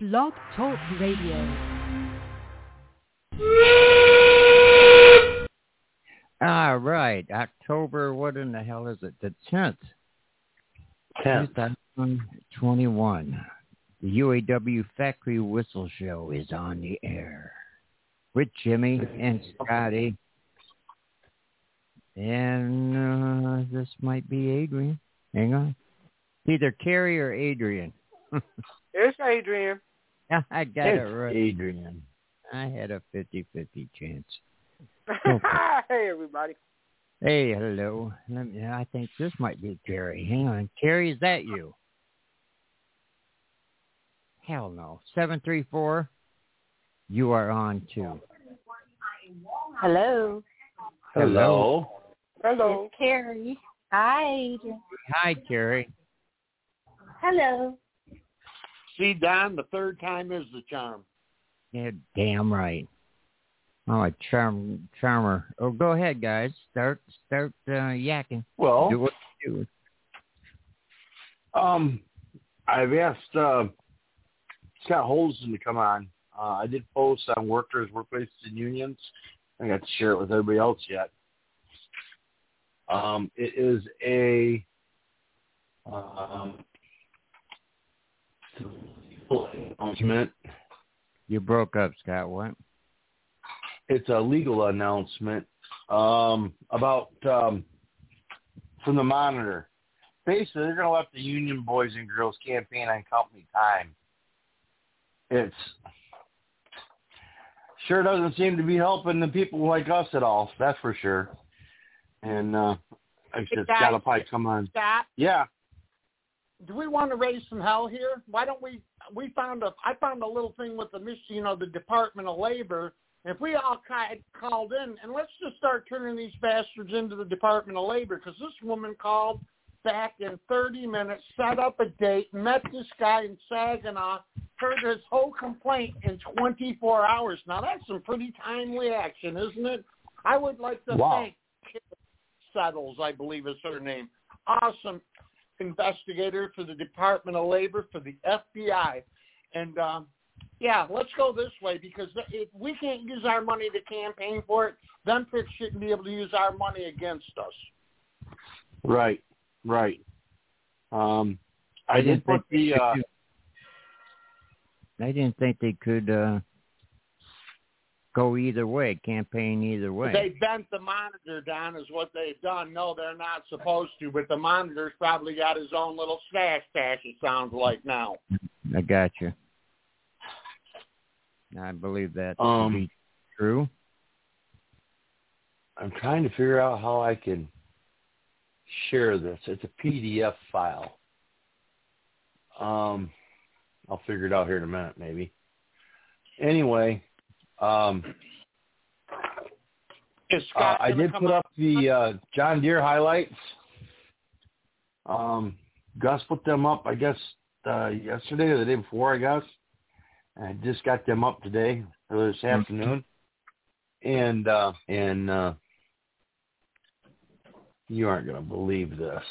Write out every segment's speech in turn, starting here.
Blog Talk Radio. All right, October, what in the hell is it? The 10th. 2021. The UAW Factory Whistle Show is on the air with Jimmy and Scotty. And this might be Adrian. Hang on. Either Carrie or Adrian. It's Adrian. I got it right. Adrian. I had a 50-50 chance. Hey, everybody. Hey, hello. I think this might be Carrie. Hang on. Carrie, is that you? Hell no. 734, you are on too. Hello. Hello. Hello. It's Carrie. Hi, Adrian. Hi, Carrie. Hello. See, Don, the third time is the charm. Yeah, damn right. Oh, a charmer. Oh, go ahead, guys. Start yakking. Well, do what you do. I've asked Scott Holden to come on. I did post on Workers, Workplaces, and Unions. I got to share it with everybody else yet. It is a announcement. You broke up, Scott. What? It's a legal announcement about from the Monitor. Basically, they're going to let the union boys and girls campaign on company time. It's sure doesn't seem to be helping the people like us at all. That's for sure. And I said, Scott will probably come on. Scott? Yeah. Do we want to raise some hell here? Why don't I found a little thing with the Department of Labor. If we all called in, and let's just start turning these bastards into the Department of Labor, because this woman called back in 30 minutes, set up a date, met this guy in Saginaw, heard his whole complaint in 24 hours. Now, that's some pretty timely action, isn't it? I would like to thank Kate Settles, I believe is her name. Awesome investigator for the Department of Labor, for the FBI. And, let's go this way, because if we can't use our money to campaign for it, them pricks shouldn't be able to use our money against us. Right. I didn't think they could go either way, campaign either way. They bent the Monitor, Don, is what they've done. No, they're not supposed to, but the Monitor's probably got his own little stash, it sounds like now. I got you. I believe that to be true. I'm trying to figure out how I can share this. It's a PDF file. I'll figure it out here in a minute, maybe. Anyway, I did put up the John Deere highlights. Gus put them up, I guess, yesterday or the day before, I guess. I just got them up today, or this afternoon. And you aren't going to believe this.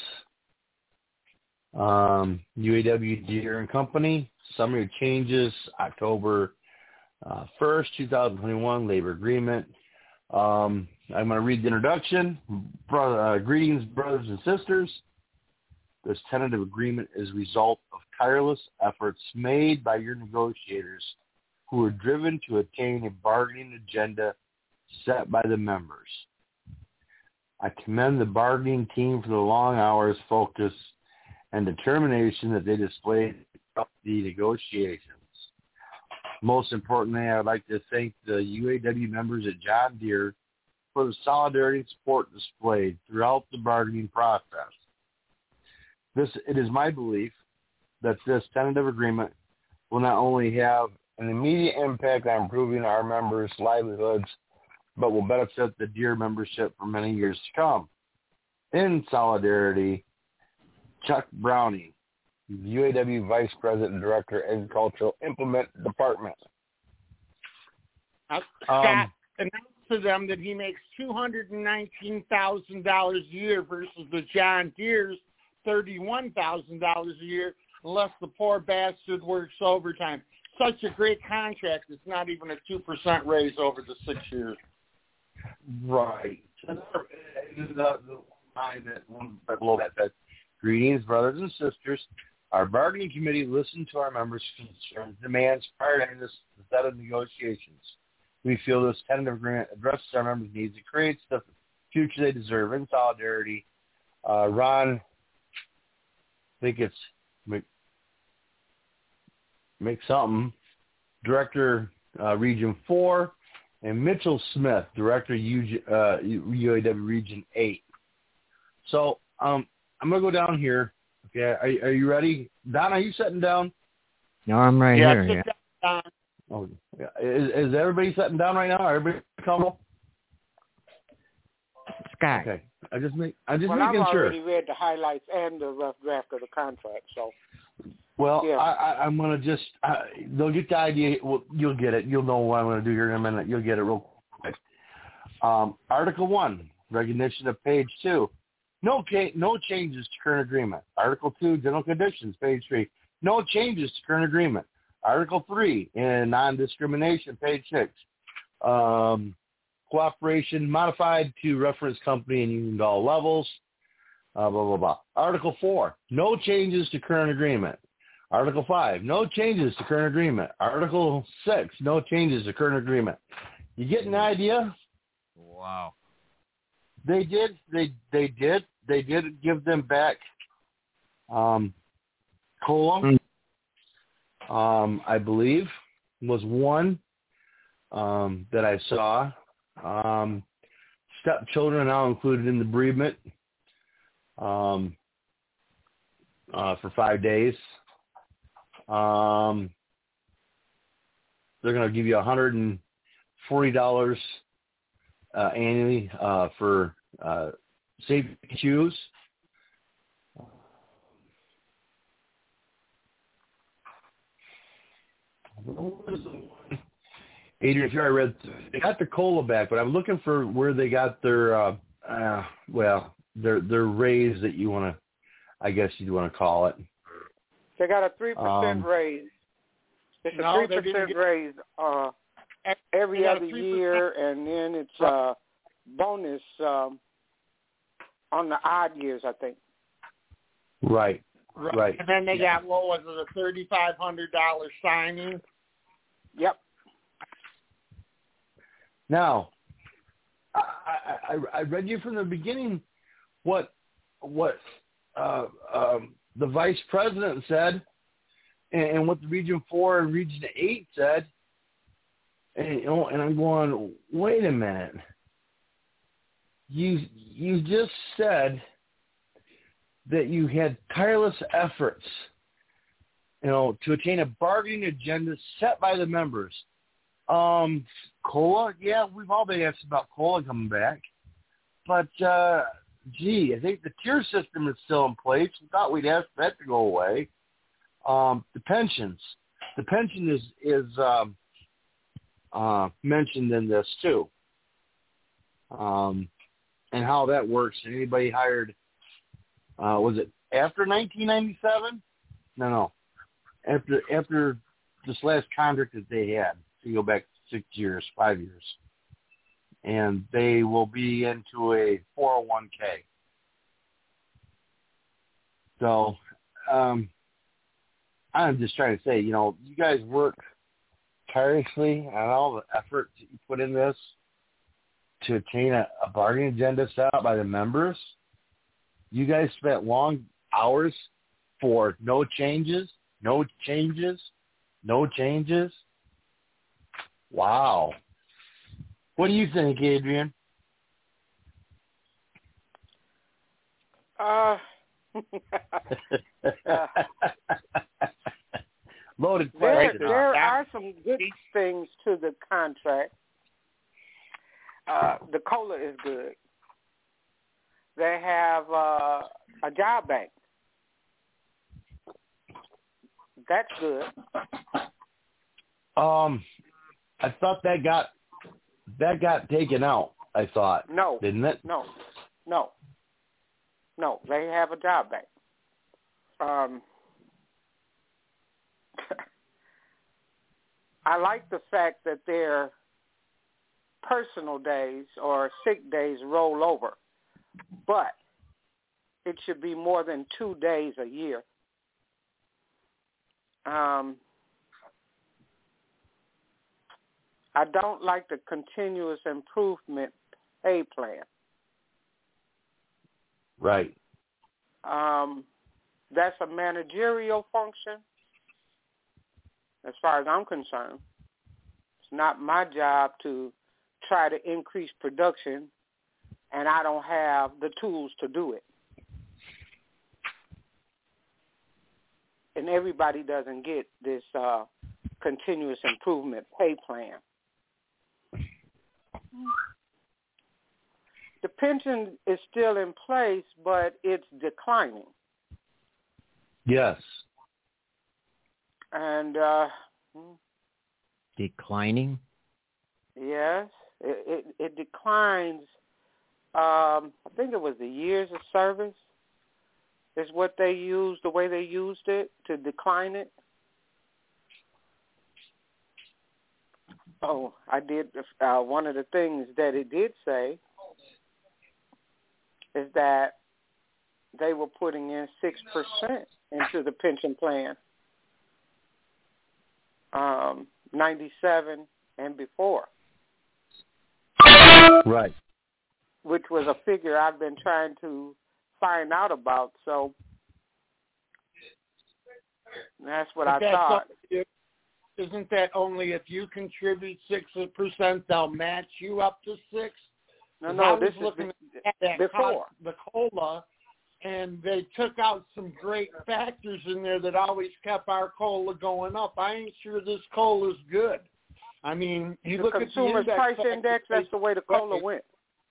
UAW Deere and Company, summary changes, October 1st, 2021, labor agreement. I'm going to read the introduction. Greetings, brothers and sisters. This tentative agreement is a result of tireless efforts made by your negotiators who were driven to attain a bargaining agenda set by the members. I commend the bargaining team for the long hours, focus, and determination that they displayed throughout the negotiations. Most importantly, I would like to thank the UAW members at John Deere for the solidarity and support displayed throughout the bargaining process. It is my belief that this tentative agreement will not only have an immediate impact on improving our members' livelihoods, but will benefit the Deere membership for many years to come. In solidarity, Chuck Browning, UAW Vice President and Director, Agricultural Implement Department. Scott announced to them that he makes $219,000 a year versus the John Deere's $31,000 a year, unless the poor bastard works overtime. such a great contract. It's not even a 2% raise over the 6 years. Right. Greetings, brothers and sisters. Our bargaining committee listened to our members' concerns and demands prior to this set of negotiations. We feel this tentative agreement addresses our members' needs and creates the future they deserve in solidarity. Ron, I think it's Make something, Director Region 4, and Mitchell Smith, Director UAW Region 8. So I'm going to go down here. Okay, are you ready? Don, are you sitting down? No, I'm right here. Sit down. Oh, yeah. Is everybody sitting down right now? Everybody comfortable? Scott. Okay. I'm just making I've sure. already read the highlights and the rough draft of the contract, so. Well, yeah. I'm going to just, they'll get the idea. Well, you'll get it. You'll know what I'm going to do here in a minute. You'll get it real quick. Article 1, recognition of page 2. No changes to current agreement. Article 2, general conditions, page 3. No changes to current agreement. Article 3, in non-discrimination, page 6. Cooperation modified to reference company and union at all levels. Blah, blah, blah. Article 4, no changes to current agreement. Article 5, no changes to current agreement. Article 6, no changes to current agreement. You get an idea? Wow. They did give them back COLA, I believe, was one that I saw. Stepchildren are now included in the bereavement for 5 days. They're going to give you $140 annually for safety shoes. Adrian, if you already read, they got the COLA back, but I'm looking for where they got their their raise that you want to, I guess you'd want to call it. They got a 3% raise. It's a 3% raise every other year, and then it's a bonus on the odd years, I think. Right. And then they got, what was it, a $3,500 signing? Yep. Now, I read you from the beginning what the vice president said and what the Region 4 and Region 8 said, and I'm going, wait a minute. You just said that you had tireless efforts, to attain a bargaining agenda set by the members. COLA, yeah, we've all been asked about COLA coming back, but I think the tier system is still in place. We thought we'd ask that to go away. The pension is mentioned in this too, and how that works. Anybody hired? Was it after 1997? No. After this last contract that they had, so you go back 5 years, and they will be into a 401k. So I'm just trying to say, you guys work tirelessly on all the effort that you put in this to attain a bargaining agenda set out by the members. You guys spent long hours for no changes. Wow. What do you think, Adrian? Loaded question. There are some good things to the contract. The COLA is good. They have a job bank. That's good. I thought that got taken out. I thought. No. Didn't it? No. They have a job bank. I like the fact that their personal days or sick days roll over, but it should be more than 2 days a year. I don't like the continuous improvement pay plan. Right. That's a managerial function as far as I'm concerned. It's not my job to try to increase production, and I don't have the tools to do it. And everybody doesn't get this continuous improvement pay plan. The pension is still in place, but it's declining. Yes. And declining? Yes, it declines. I think it was the years of service is what they used, the way they used it to decline it. Oh, I did. One of the things that it did say is that they were putting in 6% into the pension plan, 97 and before. Right. Which was a figure I've been trying to find out about. So that's what I thought. Isn't that only if you contribute 6%, they'll match you up to 6%? No, this is looking at that before the COLA, and they took out some great factors in there that always kept our COLA going up. I ain't sure this COLA is good. I mean, you look at the Consumer Price Index, that's the way the COLA went.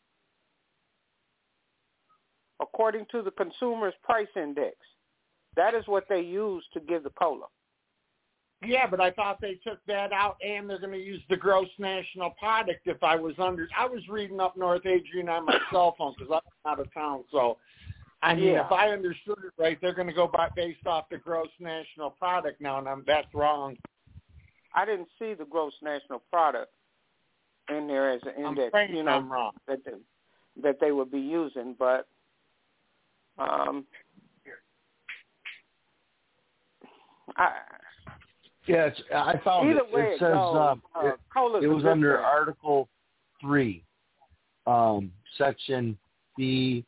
According to the Consumer Price Index, that is what they use to give the COLA. Yeah, but I thought they took that out, and they're going to use the gross national product. I was reading up north, Adrian, on my cell phone because I'm out of town. So, I mean, if I understood it right, they're going to go by based off the gross national product now, and that's wrong. I didn't see the gross national product in there as an index. I'm wrong. That they would be using, but I found either it. Way it says it was under thing. Article 3, Section B,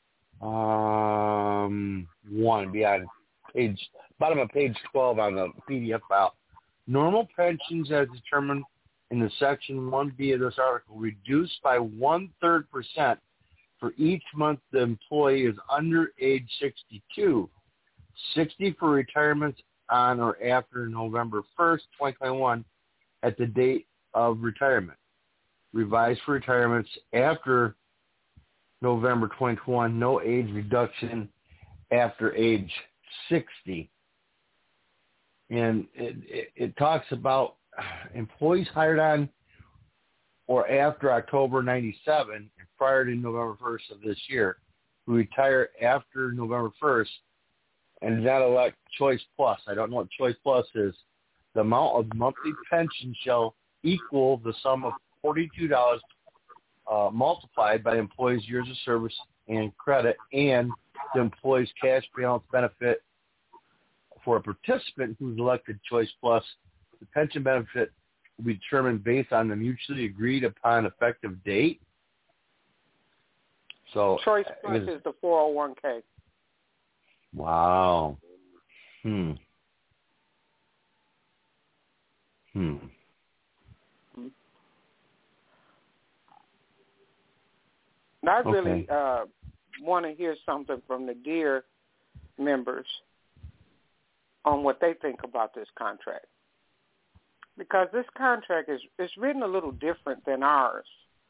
1, beyond bottom of page 12 on the PDF file. Normal pensions as determined in the Section 1B of this article reduced by 1/3% for each month the employee is under age 62, 60 for retirements on or after November 1st, 2021, at the date of retirement. Revised for retirements after November 2021, no age reduction after age 60. And it talks about employees hired on or after October 97 and prior to November 1st of this year who retire after November 1st and do not elect Choice Plus. I don't know what Choice Plus is. The amount of monthly pension shall equal the sum of $42 multiplied by the employee's years of service and credit and the employee's cash balance benefit. For a participant who's elected Choice Plus, the pension benefit will be determined based on the mutually agreed upon effective date. So Choice Plus is the 401k. Wow. I really want to hear something from the DEAR members on what they think about this contract. Because this contract is written a little different than ours.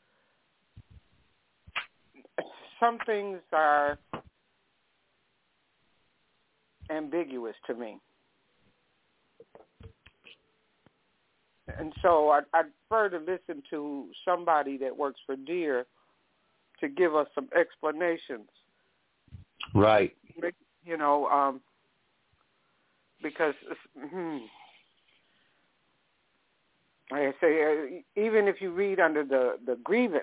Some things are ambiguous to me. And so I'd prefer to listen to somebody that works for DEAR to give us some explanations. Right. You know, because I say, even if you read under the grievance,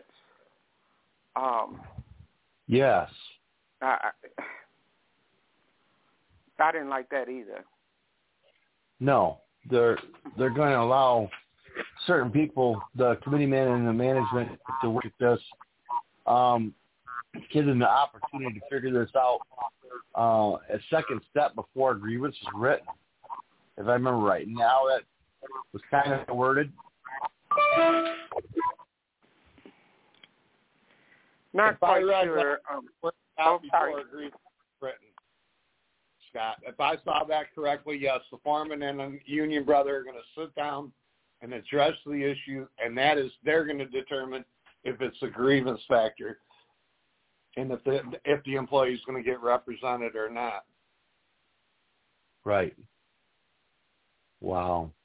yes, I didn't like that either. No, they're going to allow certain people, the committee man and the management, to work at this, give them the opportunity to figure this out a second step before a grievance is written, if I remember right. Now that was kind of worded. Not quite sure. Before a grievance is written. Scott, if I saw that correctly, yes, the foreman and the union brother are going to sit down and address the issue, and that is they're going to determine if it's a grievance factor and if the employee is going to get represented or not. Right. Wow.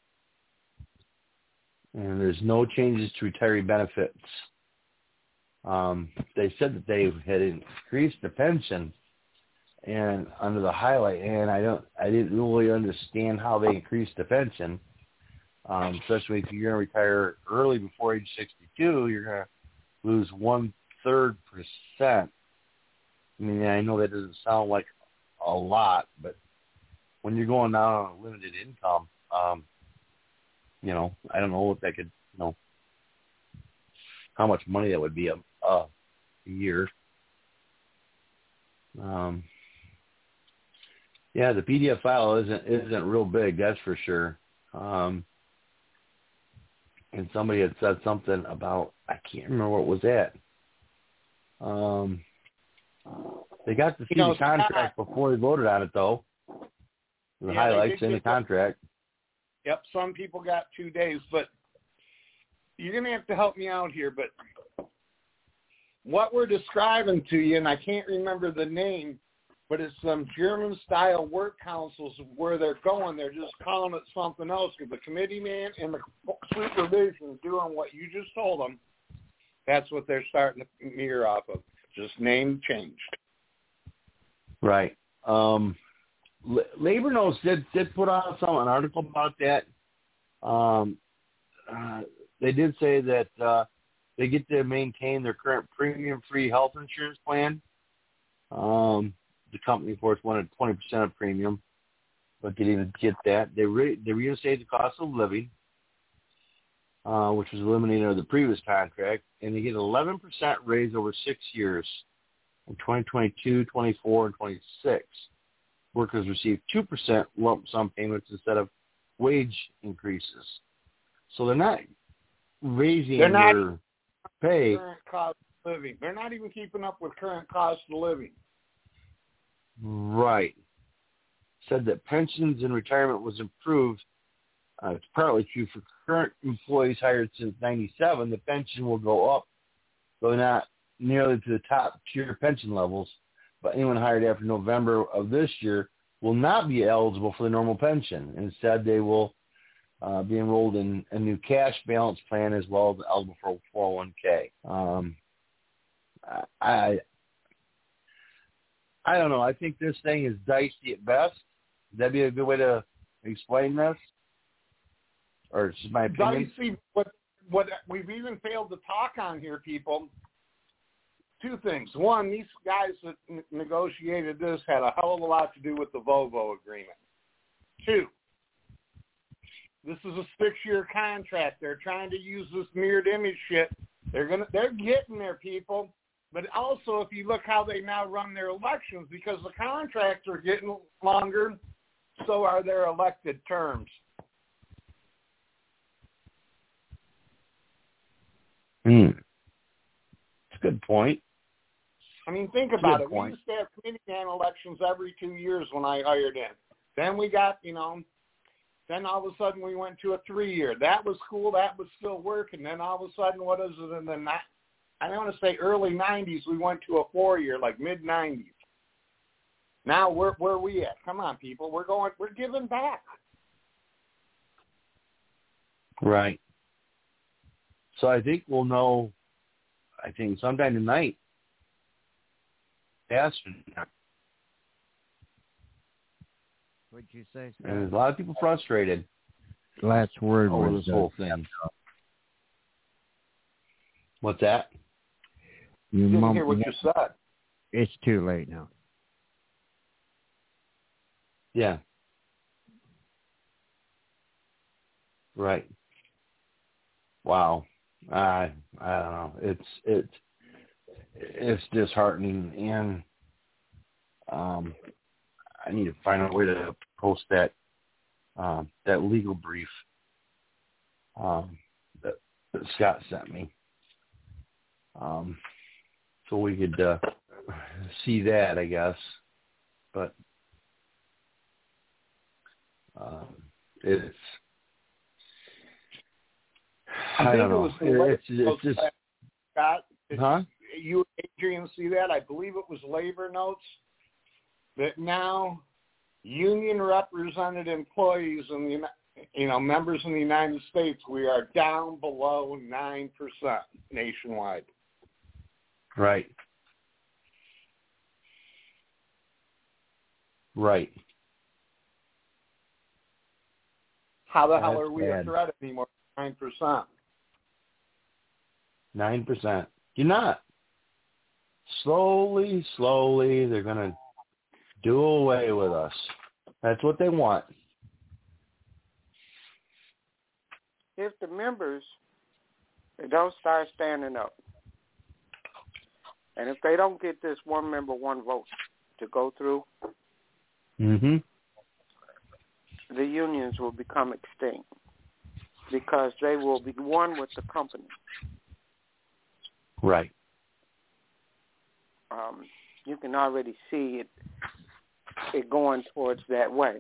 And there's no changes to retiree benefits. They said that they had increased the pension and under the highlight, and I didn't really understand how they increased the pension, especially if you're going to retire early before age 62, you're going to lose 1/3%. I mean, I know that doesn't sound like a lot, but when you're going down on a limited income, I don't know if that could, how much money that would be a year. Yeah, the PDF file isn't real big, that's for sure. And somebody had said something about, I can't remember what was that. They got to see the contract before they voted on it, though. The highlights in the contract. Yep, some people got 2 days, but you're going to have to help me out here. But what we're describing to you, and I can't remember the name, but it's some German-style work councils where they're going. They're just calling it something else because the committee man and the supervision is doing what you just told them. That's what they're starting to mirror off of. Just name changed. Right. Labor Notes did put out an article about that. They did say that they get to maintain their current premium-free health insurance plan. The company, of course, wanted 20% of premium, but they didn't get that. They reinstated the cost of living, which was eliminated under the previous contract, and they get an 11% raise over 6 years in 2022, 24, and 26. Workers receive 2% lump sum payments instead of wage increases. So they're not raising their pay. Current cost of living. They're not even keeping up with current cost of living. Right. Said that pensions and retirement was improved. It's partly true for current employees hired since 97. The pension will go up, though not nearly to the top tier pension levels. But anyone hired after November of this year will not be eligible for the normal pension. Instead, they will be enrolled in a new cash balance plan as well as eligible for 401k. I don't know. I think this thing is dicey at best. Would that be a good way to explain this? Or it's just my opinion? Dicey, what we've even failed to talk on here, people. Two things. One, these guys that negotiated this had a hell of a lot to do with the Volvo agreement. Two, this is a 6-year contract. They're trying to use this mirrored image shit. They're getting there, people. But also, if you look how they now run their elections, because the contracts are getting longer, so are their elected terms. That's a good point. I mean, think about it. We used to have committee man elections every 2 years when I hired in. Then we got, then all of a sudden we went to a 3-year. That was cool. That was still working. Then all of a sudden, what is it in the I don't want to say early 90s, we went to a 4-year, like mid-90s. Now, where are we at? Come on, people. We're giving back. Right. So I think we'll know, sometime tonight. What'd you say, Scott? And there's a lot of people frustrated. Last word over was this whole thing. What's that? You didn't hear what you said. It's too late now. Yeah. Right. Wow. I don't know. It's disheartening, and I need to find a way to post that legal brief that Scott sent me, so we could see that, I guess. But it's I don't know. It's just Scott. Huh? You, Adrian, see that? I believe it was labor notes that now union represented employees in the members in the United States, we are down below 9% nationwide. Right. Right. How the hell are we a threat anymore? 9%. 9%. You're not. Slowly, they're going to do away with us. That's what they want. If the members don't start standing up, and if they don't get this one member, one vote to go through, mm-hmm. the unions will become extinct because they will be one with the company. Right. You can already see it going towards that way.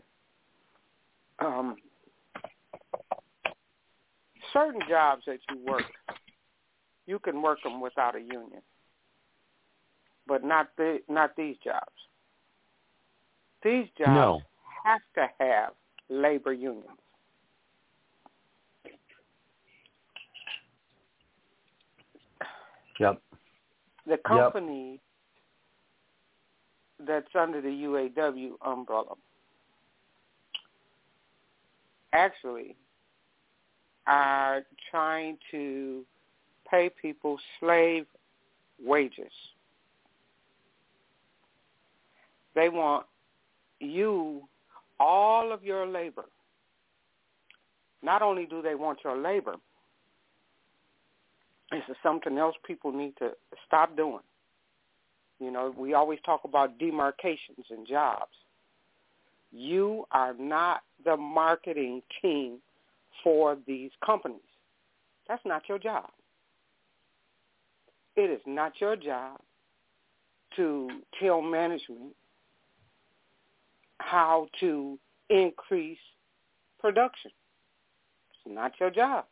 Certain jobs that you work, you can work them without a union, but not these jobs. These jobs have to have labor unions. Yep. The company that's under the UAW umbrella actually are trying to pay people slave wages. They want you, all of your labor. Not only do they want your labor, this is something else people need to stop doing. You know, we always talk about demarcations in jobs. You are not the marketing team for these companies. That's not your job. It is not your job to tell management how to increase production. It's not your job.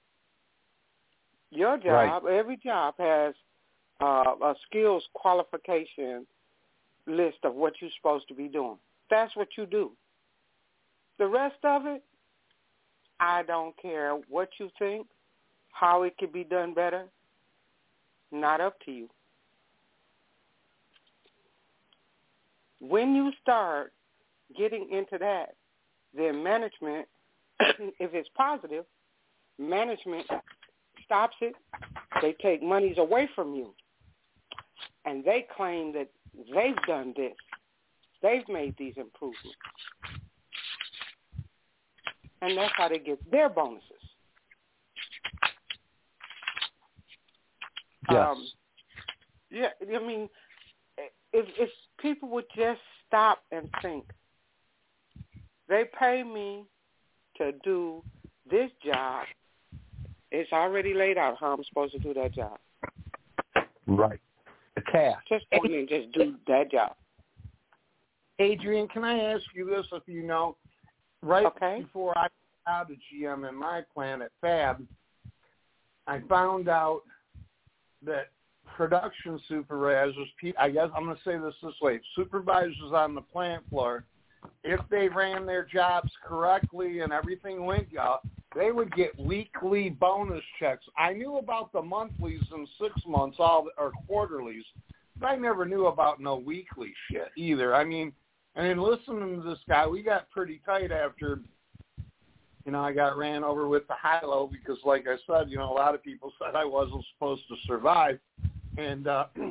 Your job, every job has a skills qualification list of what you're supposed to be doing. That's what you do. The rest of it, I don't care what you think, how it could be done better, not up to you. When you start getting into that, then management, if it's positive, management stops it. They take monies away from you. And they claim that they've done this. They've made these improvements. And that's how they get their bonuses. Yes. I mean, if people would just stop and think, they pay me to do this job. It's already laid out how I'm supposed to do that job. Right. The task. Just go in and just do that job. Adrian, can I ask you this, if you know? Before I got out of GM in my plant at Fab, I found out that production supervisors, I guess I'm going to say this way, supervisors on the plant floor, if they ran their jobs correctly and everything went up, they would get weekly bonus checks. I knew about the monthlies and 6 months, or quarterlies, but I never knew about no weekly shit either. I mean, and in listening to this guy, we got pretty tight after, I got ran over with the high-low because, like I said, a lot of people said I wasn't supposed to survive. And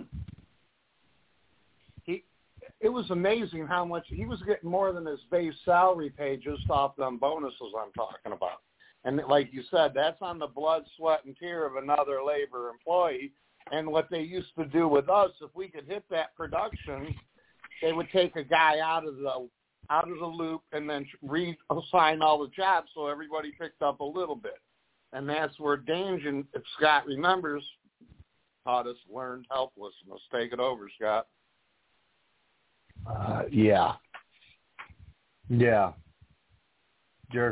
it was amazing how much he was getting, more than his base salary pay just off them bonuses I'm talking about. And like you said, that's on the blood, sweat, and tear of another labor employee. And what they used to do with us, if we could hit that production, they would take a guy out of the loop and then reassign all the jobs so everybody picked up a little bit. And that's where Dange, if Scott remembers, taught us learned helplessness. Take it over, Scott. Yeah. Jerk.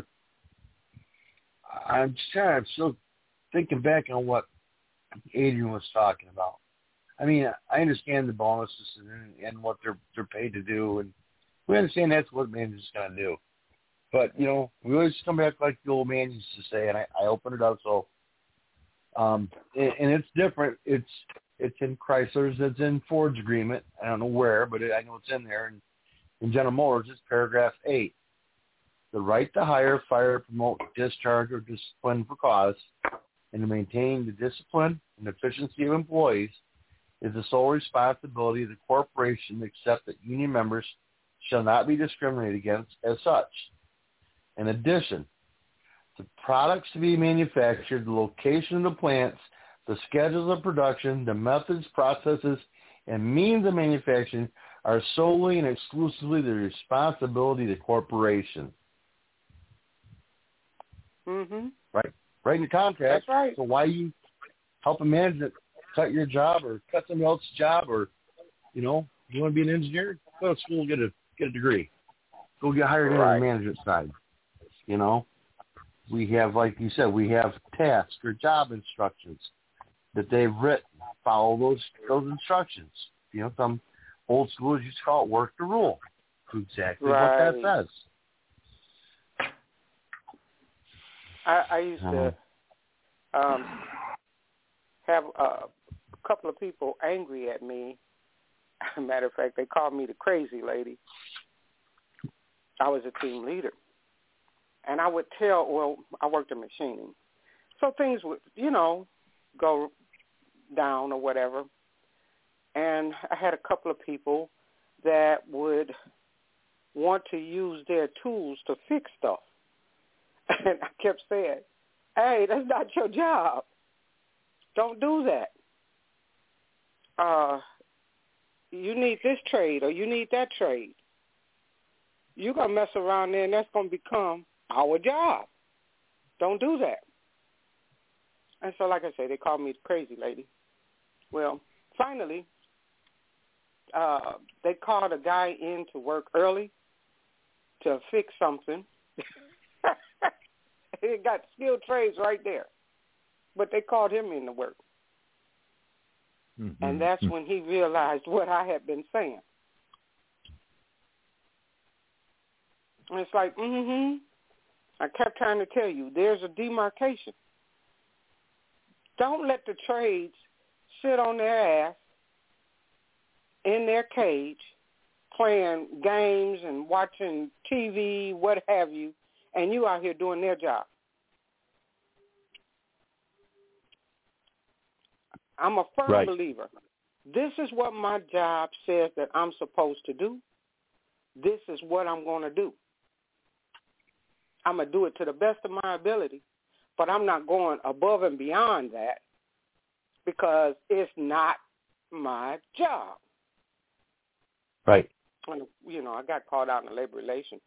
I'm still thinking back on what Adrian was talking about. I mean, I understand the bonuses and what they're paid to do, and we understand that's what manager's going to do. But, we always come back like the old man used to say, and I opened it up. So, and it's different. It's in Chrysler's. It's in Ford's agreement. I don't know where, but I know it's in there. And in General Motors, it's paragraph 8. The right to hire, fire, promote, discharge, or discipline for cause, and to maintain the discipline and efficiency of employees is the sole responsibility of the corporation, except that union members shall not be discriminated against as such. In addition, the products to be manufactured, the location of the plants, the schedules of production, the methods, processes, and means of manufacturing are solely and exclusively the responsibility of the corporation. Mm-hmm. Right in the contract. That's right. So why you help a manager cut your job or cut somebody else's job, or you want to be an engineer? Go to school, get a degree. Go get hired in on the management side. We have, like you said, we have tasks or job instructions that they've written. Follow those instructions. Some old schools used to call it work the rule. Exactly what that says. I used to have a couple of people angry at me. Matter of fact, they called me the crazy lady. I was a team leader. And I would I worked in machining. So things would, go down or whatever. And I had a couple of people that would want to use their tools to fix stuff. And I kept saying, hey, that's not your job. Don't do that. You need this trade or you need that trade. You're going to mess around there and that's going to become our job. Don't do that. And so, like I say, they called me the crazy lady. Well, finally, they called a guy in to work early to fix something. He got skilled trades right there. But they called him in to work. Mm-hmm. And that's when he realized what I had been saying. And it's like, I kept trying to tell you, there's a demarcation. Don't let the trades sit on their ass in their cage playing games and watching TV, what have you, and you out here doing their job. I'm a firm believer. This is what my job says that I'm supposed to do. This is what I'm going to do. I'm going to do it to the best of my ability, but I'm not going above and beyond that because it's not my job. Right. And, I got called out in the labor relations.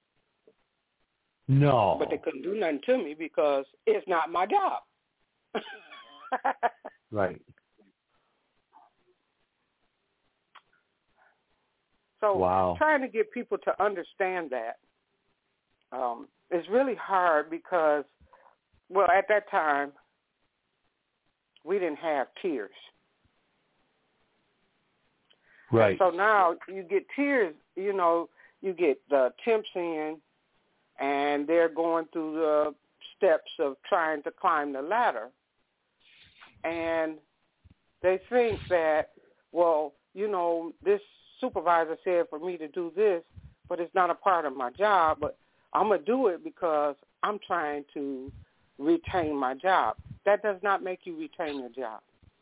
No. But they couldn't do nothing to me because it's not my job. Right. So trying to get people to understand that is really hard because, at that time, we didn't have tiers. Right. And so now you get tiers, you get the temps in, and they're going through the steps of trying to climb the ladder. And they think that, this supervisor said for me to do this, but it's not a part of my job, but I'm going to do it because I'm trying to retain my job. That does not make you retain your job.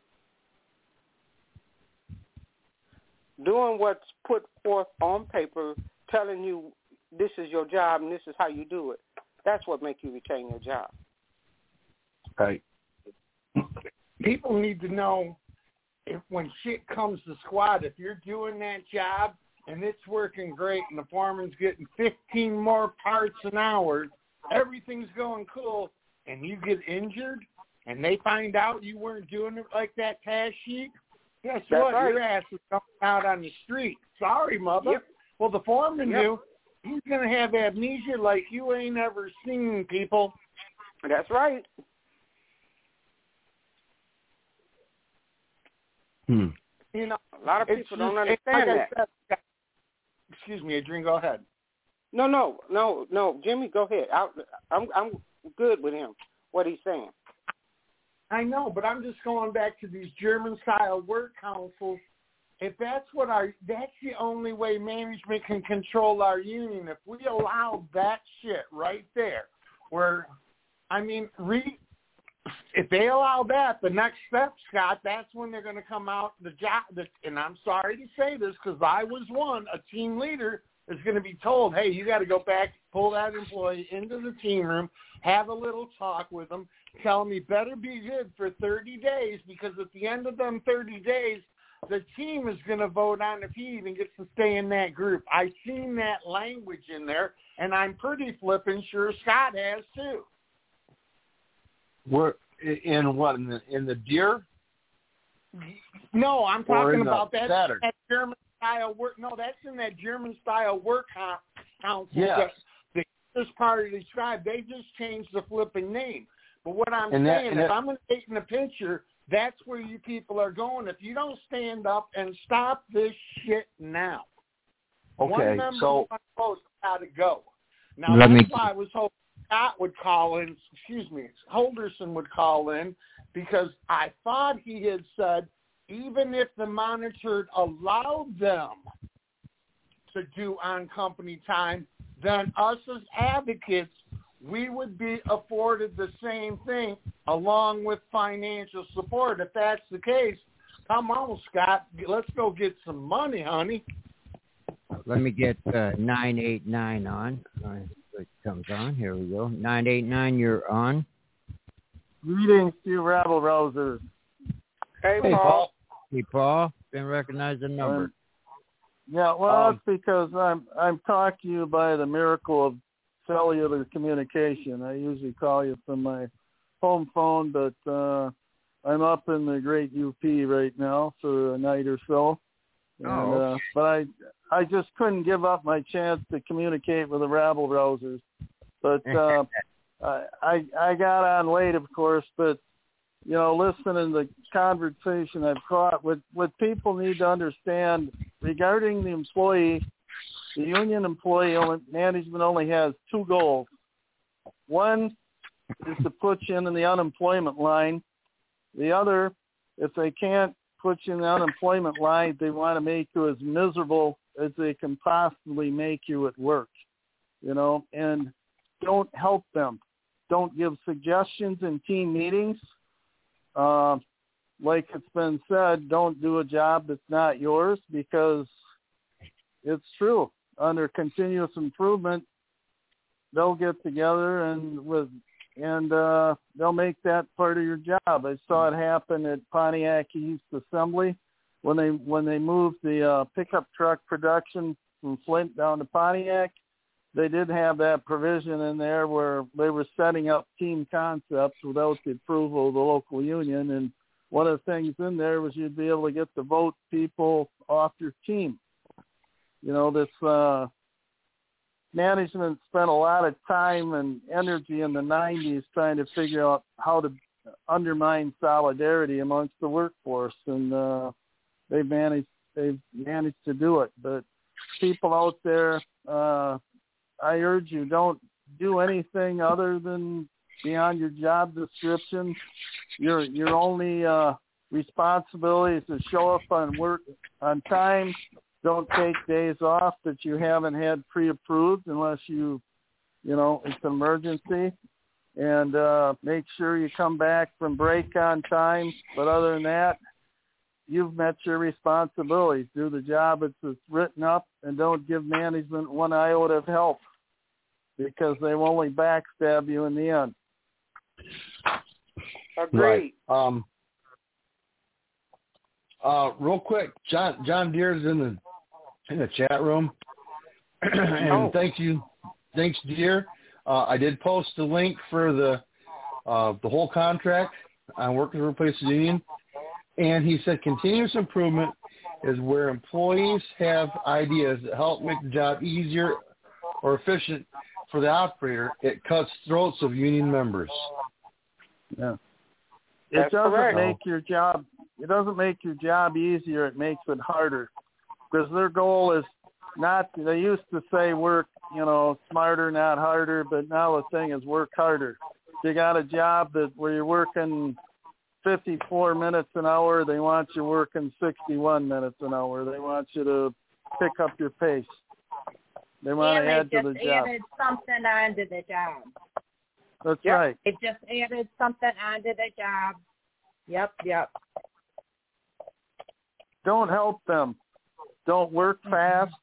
Doing what's put forth on paper, telling you this is your job and this is how you do it, that's what makes you retain your job. Right. People need to know if when shit comes to squad, if you're doing that job and it's working great and the foreman's getting 15 more parts an hour, everything's going cool, and you get injured and they find out you weren't doing it like that task sheet, guess what? Right. Your ass is coming out on the street. Sorry, mother. Yep. Well, the foreman knew. He's going to have amnesia like you ain't ever seen, people. That's right. You know, a lot of people don't understand like that. Excuse me, Adrian, go ahead. No, Jimmy, go ahead. I'm good with him, what he's saying. I know, but I'm just going back to these German-style work councils. If that's that's the only way management can control our union. If we allow that shit right there, where, if they allow that, the next step, Scott, that's when they're going to come out. And I'm sorry to say this because I was one, a team leader is going to be told, hey, you got to go back, pull that employee into the team room, have a little talk with them, tell them he better be good for 30 days because at the end of them 30 days, the team is going to vote on if he even gets to stay in that group. I've seen that language in there, and I'm pretty flippin' sure Scott has too. We're in what in the Deer? No, I'm talking about that Saturn. That German style work. No, that's in that German style work council. Yes. This part of the tribe, they just changed the flipping name. But what I'm saying, if I'm going to take in a picture, that's where you people are going. If you don't stand up and stop this shit now, okay, one member so of my post got to go. Now why I was hoping Scott would call in. Holderson would call in because I thought he had said even if the monitor allowed them to do on company time, then us as advocates, we would be afforded the same thing along with financial support. If that's the case, come on, Scott, let's go get some money, honey. Let me get 989 on. It comes on. Here we go. 989, you're on. Greetings to you, rabble rousers. Hey, Paul. Hey, Paul. Didn't recognize the number. That's because I'm talking to you by the miracle of cellular communication. I usually call you from my home phone, but I'm up in the great UP right now for a night or so. And, but I just couldn't give up my chance to communicate with the rabble rousers. But I got on late, of course, but listening to the conversation I've caught, what people need to understand regarding the employee, the union employee management only has two goals. One is to put you in the unemployment line. The other, if they can't put you in the unemployment line, they want to make you as miserable as they can possibly make you at work, and don't help them. Don't give suggestions in team meetings. Like it's been said, don't do a job that's not yours because it's true. Under continuous improvement, they'll get together and they'll make that part of your job. I saw it happen at Pontiac East Assembly when they moved the pickup truck production from Flint down to Pontiac. They did have that provision in there where they were setting up team concepts without the approval of the local union. And one of the things in there was you'd be able to get to vote people off your team. This management spent a lot of time and energy in the 90s trying to figure out how to undermine solidarity amongst the workforce, and they've managed to do it. But people out there, I urge you, don't do anything other than beyond your job description. Your only responsibility is to show up on work on time. Don't take days off that you haven't had pre-approved unless you it's an emergency. And make sure you come back from break on time. But other than that, you've met your responsibilities. Do the job as it's written up, and don't give management one iota of help, because they will only backstab you in the end. Agreed. Right. Real quick, John Deere's in the chat room, and thanks, Deere. I did post the link for the whole contract on Workers Workplace Union, and he said continuous improvement is where employees have ideas that help make the job easier or efficient for the operator. It cuts throats of union members. Yeah. That's correct. It doesn't make your job easier. It makes it harder, because their goal is not. They used to say work, smarter, not harder, but now the thing is work harder. If you got a job where you're working 54 minutes an hour, they want you working 61 minutes an hour. They want you to pick up your pace. They want to add to the job. Added something onto the job. That's right. It just added something onto the job. Yep. Don't help them. Don't work fast.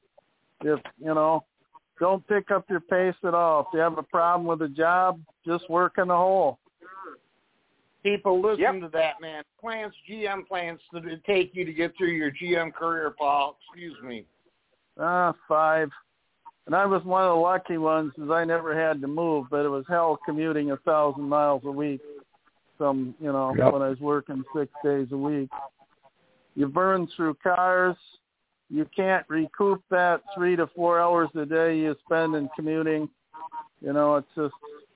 Don't pick up your pace at all. If you have a problem with a job, just work in the hole. People listen to that, man. GM plans to take you to get through your GM career, Paul. Excuse me. 5. And I was one of the lucky ones, because I never had to move, but it was hell commuting 1,000 miles a week when I was working 6 days a week. You burn through cars. You can't recoup that 3 to 4 hours a day you spend in commuting. It's just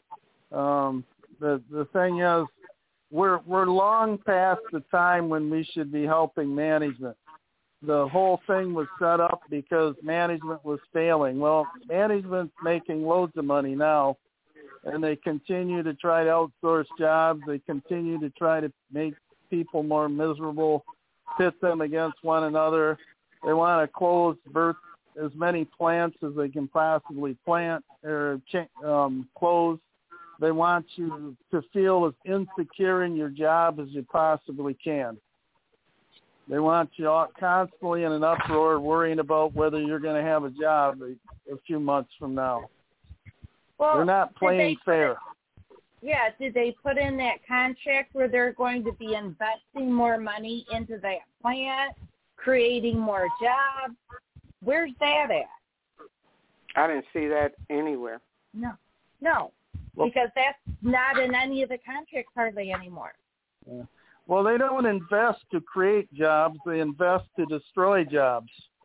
the thing is, we're long past the time when we should be helping management. The whole thing was set up because management was failing. Well, management's making loads of money now, and they continue to try to outsource jobs. They continue to try to make people more miserable, pit them against one another. They want to close as many plants as they can possibly plant or close. They want you to feel as insecure in your job as you possibly can. They want you constantly in an uproar, worrying about whether you're going to have a job a few months from now. Well, they're not playing fair. Did they put in that contract where they're going to be investing more money into that plant, creating more jobs? Where's that at? I didn't see that anywhere. No, because that's not in any of the contracts hardly anymore. Yeah. Well, they don't invest to create jobs. They invest to destroy jobs.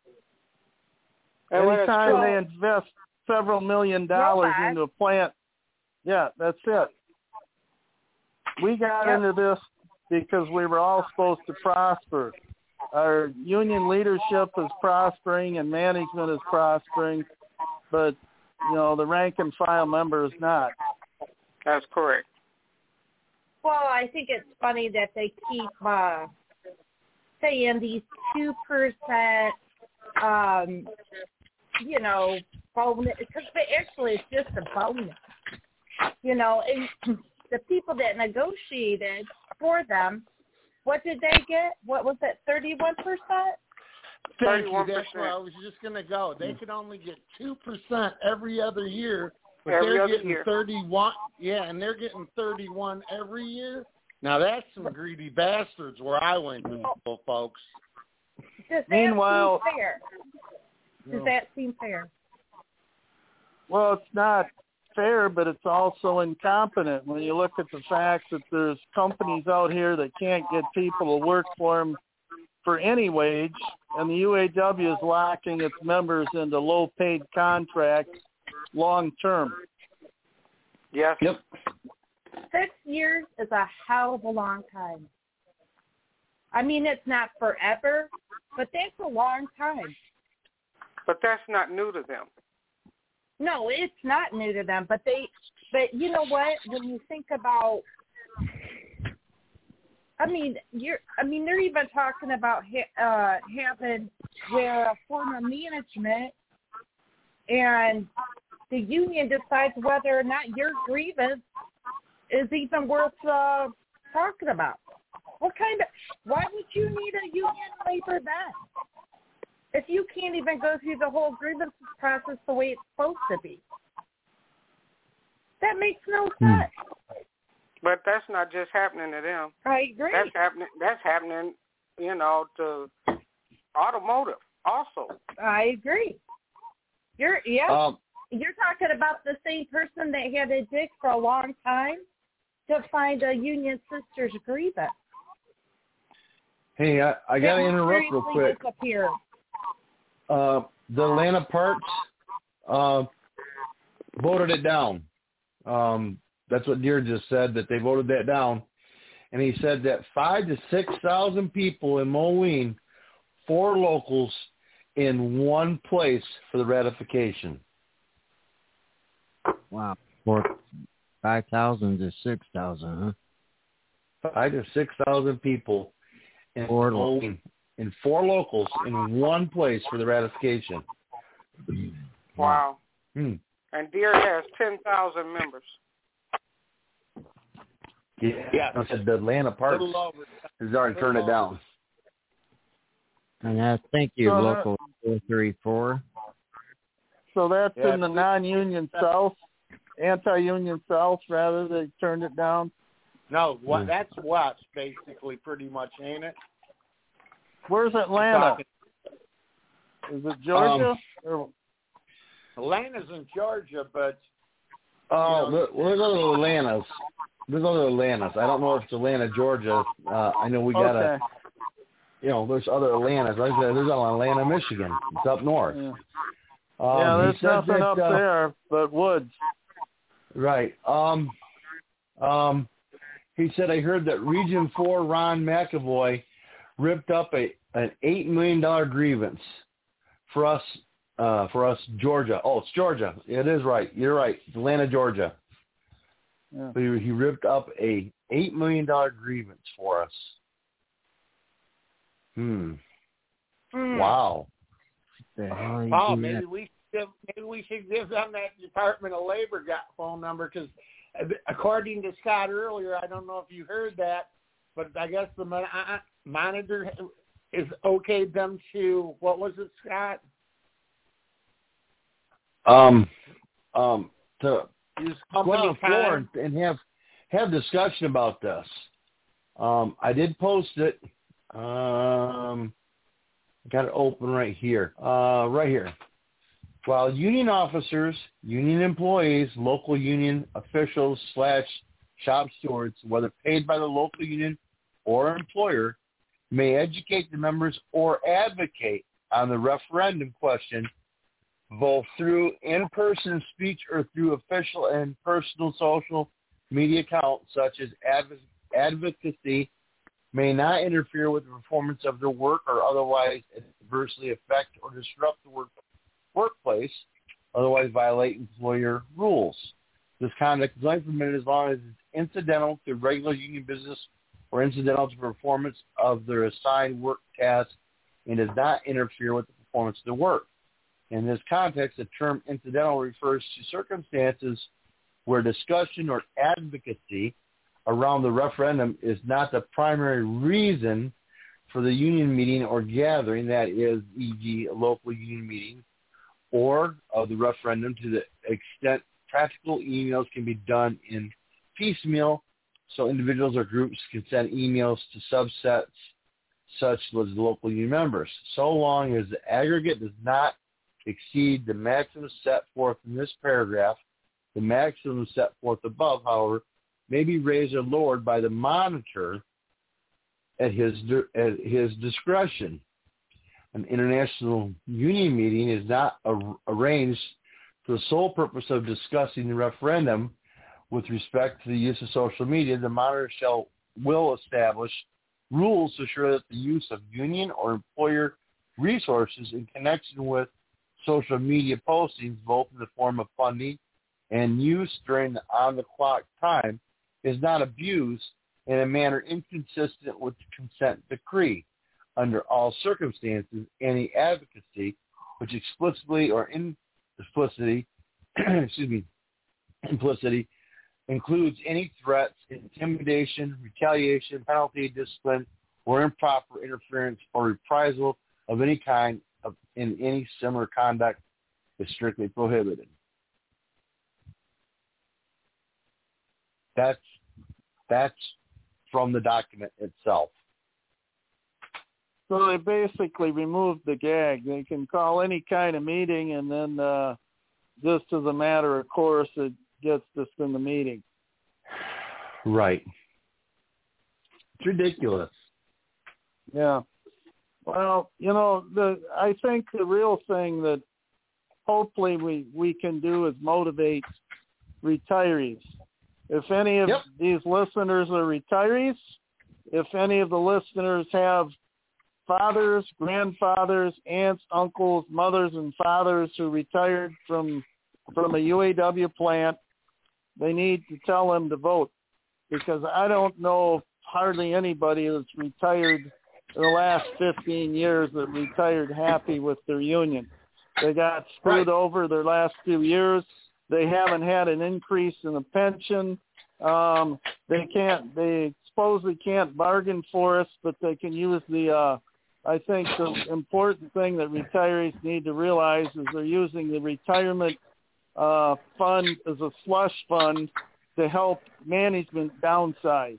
Anytime they invest several $1 million into a plant, that's it. We got into this because we were all supposed to prosper. Our union leadership is prospering and management is prospering, but, the rank and file member is not. That's correct. Well, I think it's funny that they keep saying these 2%, bonus, because actually it's just a bonus. And the people that negotiated for them, what did they get? What was it, 31%? Thank you. That's where I was just going to go. They could only get 2% every other year, but they're getting 31. Yeah, and they're getting 31 every year. Now that's some greedy bastards where I went to school, folks. Does that seem fair? Does that seem fair? Well, it's not fair, but it's also incompetent when you look at the fact that there's companies out here that can't get people to work for them for any wage, and the UAW is locking its members into low-paid contracts long-term. Yes. Yep. 6 years is a hell of a long time. I mean, it's not forever, but that's a long time. But that's not new to them. No, it's not new to them, but you know what? When you think about, they're even talking about having their former management and the union decides whether or not your grievance is even worth talking about. Why would you need a union labor then? If you can't even go through the whole grievance process the way it's supposed to be. That makes no sense. But that's not just happening to them. I agree. That's happening, to automotive also. I agree. You're talking about the same person that had to dig for a long time to find a union sister's grievance. Hey, I got to interrupt real quick. Disappeared. The Atlanta Parks voted it down. That's what Deere just said, that they voted that down. And he said that 5,000 to 6,000 people in Moline, 4 locals, in one place for the ratification. Wow. 5,000 to 6,000, huh? 5,000 to 6,000 people in Moline, in 4 locals in one place for the ratification. Wow. And Deere has 10,000 members. Yeah, I said the Atlanta Parks has already turned it down. And thank you, Local 434. So that's in the non-union South, anti-union South, rather, they turned it down? No, that's West, basically, pretty much, ain't it? Where's Atlanta? Is it Georgia? Atlanta's in Georgia, but... We're going to Atlanta's. We're going to Atlanta's. I don't know if it's Atlanta, Georgia. I know we got a... there's other Atlantas. Like I said, there's Atlanta, Michigan. It's up north. Yeah, there's nothing up there but woods. Right. He said, I heard that Region 4 Ron McAvoy ripped up an $8 million grievance for us, Georgia. Oh, it's Georgia. It is right. You're right. It's Atlanta, Georgia. Yeah. He ripped up a $8 million grievance for us. Wow. Maybe we should give them that Department of Labor phone number, because according to Scott earlier, I don't know if you heard that, but I guess the monitor is okayed them to, what was it, Scott? To use go on the floor and have discussion about this. I did post it. Got it open right here. Right here. While union officers, union employees, local union officials / shop stewards, whether paid by the local union or employer, may educate the members or advocate on the referendum question, both through in-person speech or through official and personal social media accounts such as advocacy, may not interfere with the performance of their work or otherwise adversely affect or disrupt the workplace, otherwise violate employer rules. This conduct is only permitted as long as it's incidental to regular union business or incidental to performance of their assigned work task and does not interfere with the performance of their work. In this context, the term incidental refers to circumstances where discussion or advocacy around the referendum is not the primary reason for the union meeting or gathering, that is, e.g., a local union meeting, or of the referendum to the extent practical emails can be done in piecemeal, so individuals or groups can send emails to subsets such as local union members, so long as the aggregate does not exceed the maximum set forth in this paragraph. The maximum set forth above, however, may be raised or lowered by the monitor at his discretion. An international union meeting is not arranged for the sole purpose of discussing the referendum. With respect to the use of social media, the monitor will establish rules to ensure that the use of union or employer resources in connection with social media postings, both in the form of funding and use during the on-the-clock time, is not abused in a manner inconsistent with the consent decree. Under all circumstances, any advocacy which explicitly or implicitly excuse me, implicity includes any threats, intimidation, retaliation, penalty, discipline, or improper interference or reprisal of any kind in any similar conduct is strictly prohibited. That's from the document itself. So they basically removed the gag. They can call any kind of meeting, and then just as a matter of course, it gets this in the meeting. Right. It's ridiculous. Yeah. Well, I think the real thing that hopefully we can do is motivate retirees. If any of these listeners are retirees, if any of the listeners have fathers, grandfathers, aunts, uncles, mothers, and fathers who retired from a UAW plant, they need to tell them to vote, because I don't know hardly anybody that's retired in the last 15 years that retired happy with their union. They got screwed over their last few years. They haven't had an increase in the pension. They supposedly can't bargain for us, but they can use I think the important thing that retirees need to realize is they're using the retirement fund as a slush fund to help management downsize.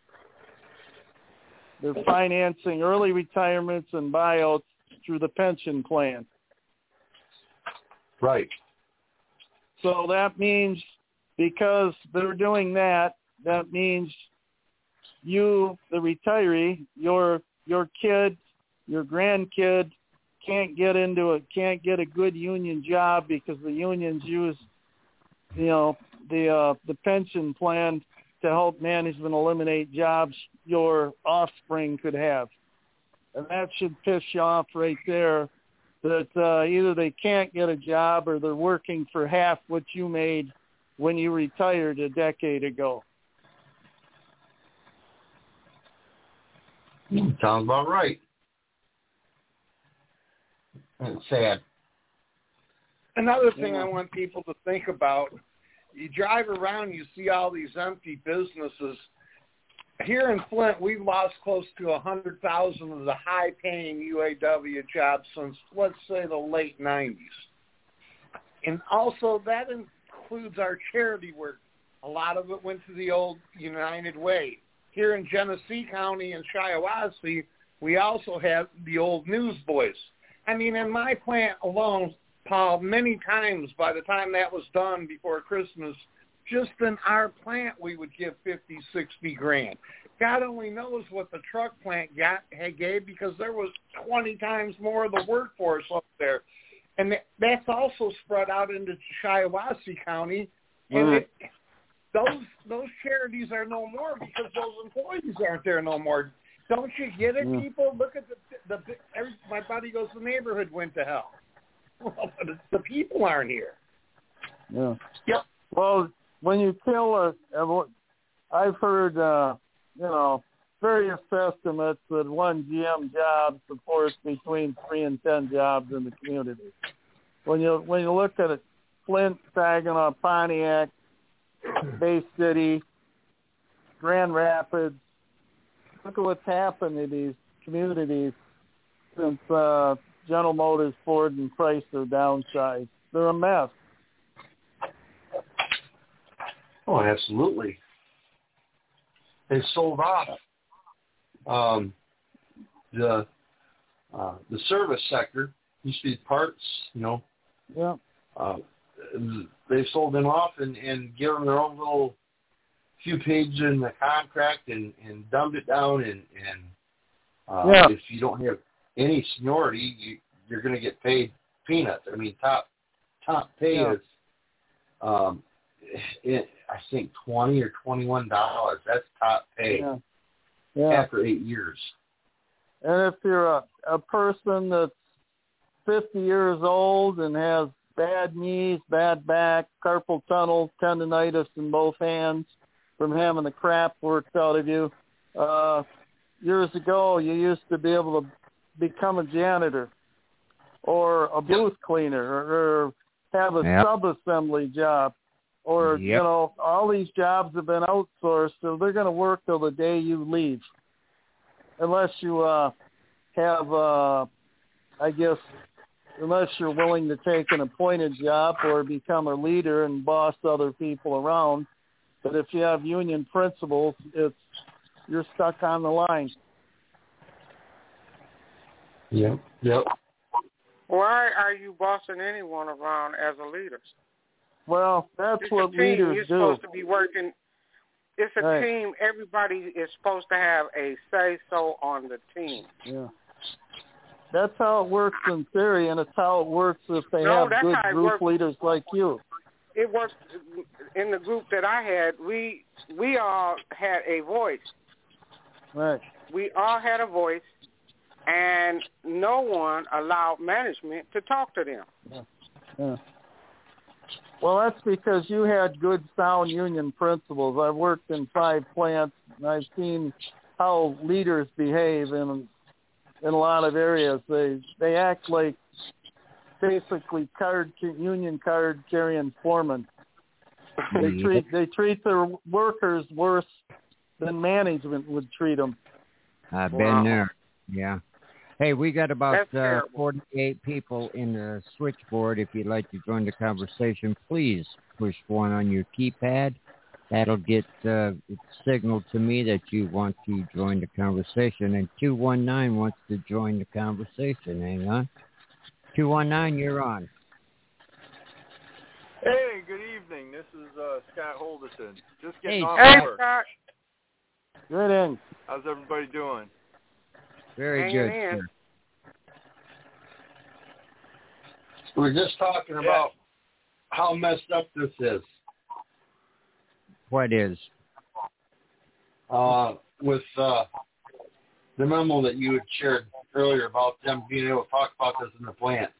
They're financing early retirements and buyouts through the pension plan. Right. So that means because they're doing that, that means you, the retiree, your kid, your grandkid can't get a good union job because the unions use, the pension plan to help management eliminate jobs your offspring could have. And that should piss you off right there, that either they can't get a job or they're working for half what you made when you retired a decade ago. Sounds about right. It's sad. Another thing I want people to think about, you drive around, you see all these empty businesses. Here in Flint, we've lost close to 100,000 of the high-paying UAW jobs since, let's say, the late 90s. And also that includes our charity work. A lot of it went to the old United Way. Here in Genesee County and Shiawassee, we also have the old Newsboys. I mean, in my plant alone, Paul, many times by the time that was done before Christmas, just in our plant we would give 50, 60 grand. God only knows what the truck plant gave, because there was 20 times more of the workforce up there. And that's also spread out into Shiawassee County. And those charities are no more because those employees aren't there no more. Don't you get it, people? Look at my buddy goes, the neighborhood went to hell. Well, but the people aren't here. Yeah. Yep. Well, when you kill I've heard, various estimates that one GM job supports between 3 and 10 jobs in the community. When you look at it, Flint, Saginaw, Pontiac, Bay City, Grand Rapids, look at what's happened in these communities since General Motors, Ford, and Chrysler downsized. They're a mess. Oh, absolutely. They sold off the service sector. Used to be parts, Yeah. They sold them off and gave them their own little few pages in the contract and dumbed it down. And if you don't have any seniority, you're going to get paid peanuts. I mean, top pay is, I think $20 or $21. That's top pay after 8 years. And if you're a person that's 50 years old and has bad knees, bad back, carpal tunnel, tendonitis in both hands from having the crap worked out of you, years ago you used to be able to become a janitor or a booth cleaner or have a sub-assembly job. Or, you know, all these jobs have been outsourced, so they're going to work till the day you leave. Unless you have, I guess, unless you're willing to take an appointed job or become a leader and boss other people around. But if you have union principles, you're stuck on the line. Yep. Why are you bossing anyone around as a leader? Well, that's what leaders do. You're supposed to be working. It's a team. Everybody is supposed to have a say-so on the team. Yeah. That's how it works in theory, and it's how it works if they have good group leaders like you. It works in the group that I had. We all had a voice. Right. We all had a voice, and no one allowed management to talk to them. Yeah. Well, that's because you had good, sound union principles. I've worked in 5 plants, and I've seen how leaders behave in a lot of areas. They act like basically union card carrying foremen. They treat their workers worse than management would treat them. I've been there. Yeah. Hey, we got about 48 people in the switchboard. If you'd like to join the conversation, please push 1 on your keypad. That'll get signaled to me that you want to join the conversation. And 219 wants to join the conversation. Hang on. 219, you're on. Hey, good evening. This is Scott Holderson. Just getting off work. Scott. Good in. How's everybody doing? Very good, sir. We're just talking about how messed up this is. What is? With the memo that you had shared earlier about them being able to talk about this in the plant.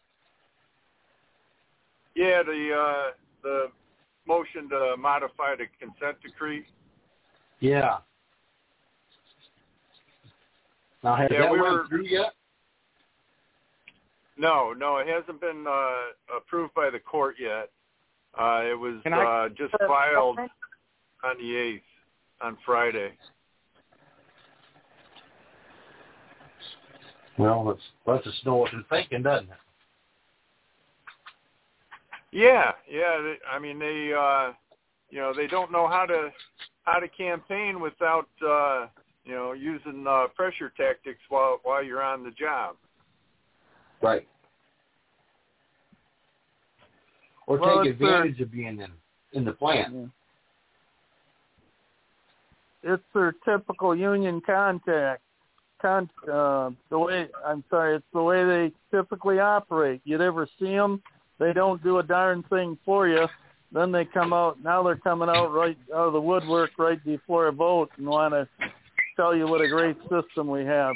Yeah, the motion to modify the consent decree. Yeah. Now, has that went through yet? No, it hasn't been approved by the court yet. It was just filed on the 8th, on Friday. Well, lets us know what they're thinking, doesn't it? Yeah. I mean, they don't know how to campaign without using pressure tactics while you're on the job. Right. Or take advantage of being in the plant. Yeah. It's their typical union contact. It's the way they typically operate. You'd ever see them? They don't do a darn thing for you. Then they come out. Now they're coming out right out of the woodwork right before a vote and want to tell you what a great system we have.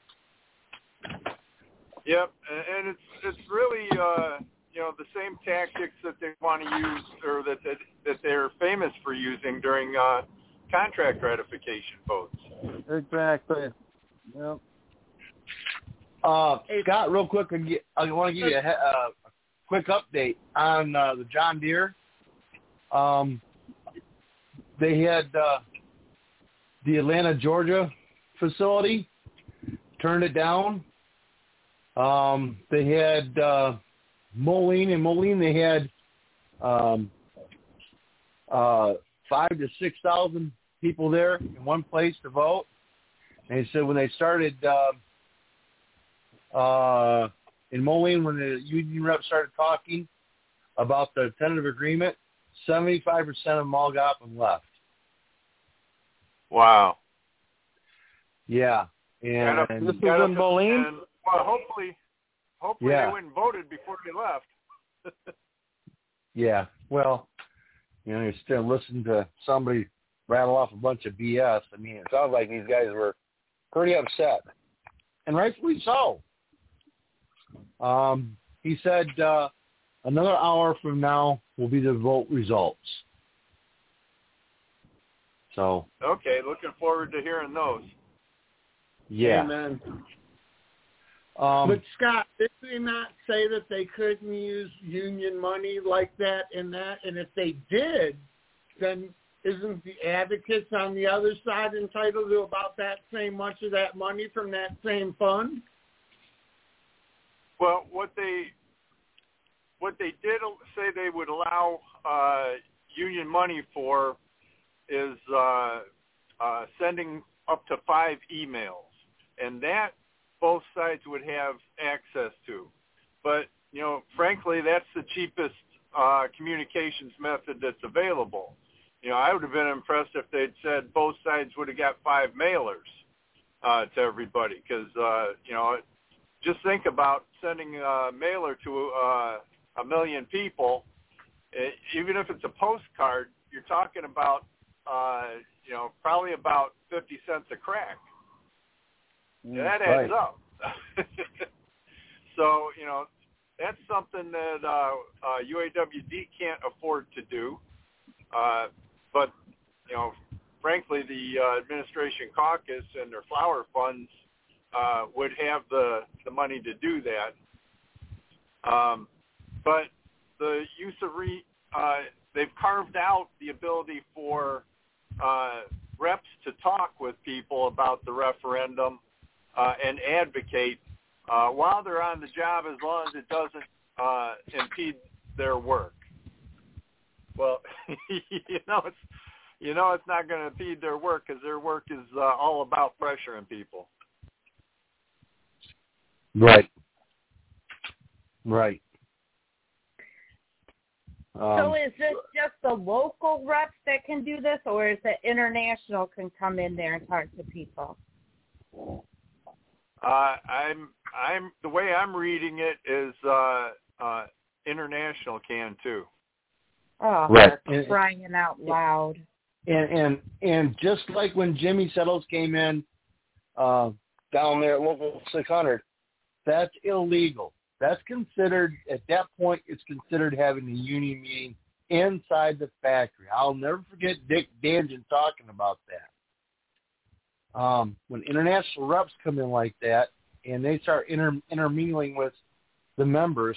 Yep, and it's really the same tactics that they want to use, or that they're famous for using during contract ratification votes. Exactly. Yep. Scott, real quick, I want to give you a quick update on the John Deere. They had the Atlanta, Georgia facility turned it down. They had Moline. In Moline, they had 5,000 to 6,000 people there in one place to vote. And he said when they started in Moline, when the union rep started talking about the tentative agreement, 75% of them all got up and left. Wow. Yeah. And this is in Moline? Well, hopefully they went and voted before they left. Yeah. Well, you're still listening to somebody rattle off a bunch of BS. I mean, it sounds like these guys were pretty upset, and rightfully so. He said another hour from now will be the vote results. So. Okay, looking forward to hearing those. Yeah. Amen. But Scott, did they not say that they couldn't use union money like that in that? And if they did, then isn't the advocates on the other side entitled to about that same much of that money from that same fund? Well, what they did say they would allow union money for is sending up to 5 emails, and that both sides would have access to. But, frankly, that's the cheapest communications method that's available. I would have been impressed if they'd said both sides would have got 5 mailers to everybody, because, just think about sending a mailer to 1 million people. Even if it's a postcard, you're talking about, probably about 50 cents a crack. That adds up. So, that's something that UAWD can't afford to do. But, frankly, the administration caucus and their flower funds would have the money to do that. But the use of they've carved out the ability for reps to talk with people about the referendum and advocate while they're on the job, as long as it doesn't impede their work. Well, it's not going to impede their work, because their work is all about pressuring people. Right. So is this just the local reps that can do this, or is it international can come in there and talk to people? I'm the way I'm reading it is international can too. Oh, right. Crying out loud. And just like when Jimmy Settles came in down there at Local 600, that's illegal. That's considered, at that point, it's considered having a union meeting inside the factory. I'll never forget Dick Dangen talking about that. When international reps come in like that and they start intermingling with the members,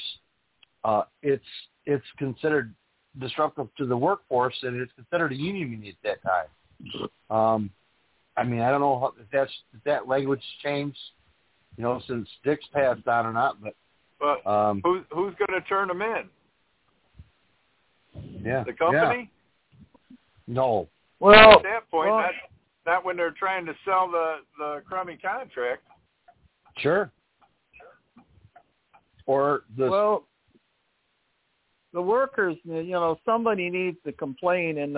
it's considered disruptive to the workforce, and it's considered a union meeting at that time. I don't know if that language changed, since Dick's passed on or not, but who's going to turn them in? Yeah, the company. Yeah. No. Well, at that point, not when they're trying to sell the crummy contract. Sure. Or the workers, somebody needs to complain. In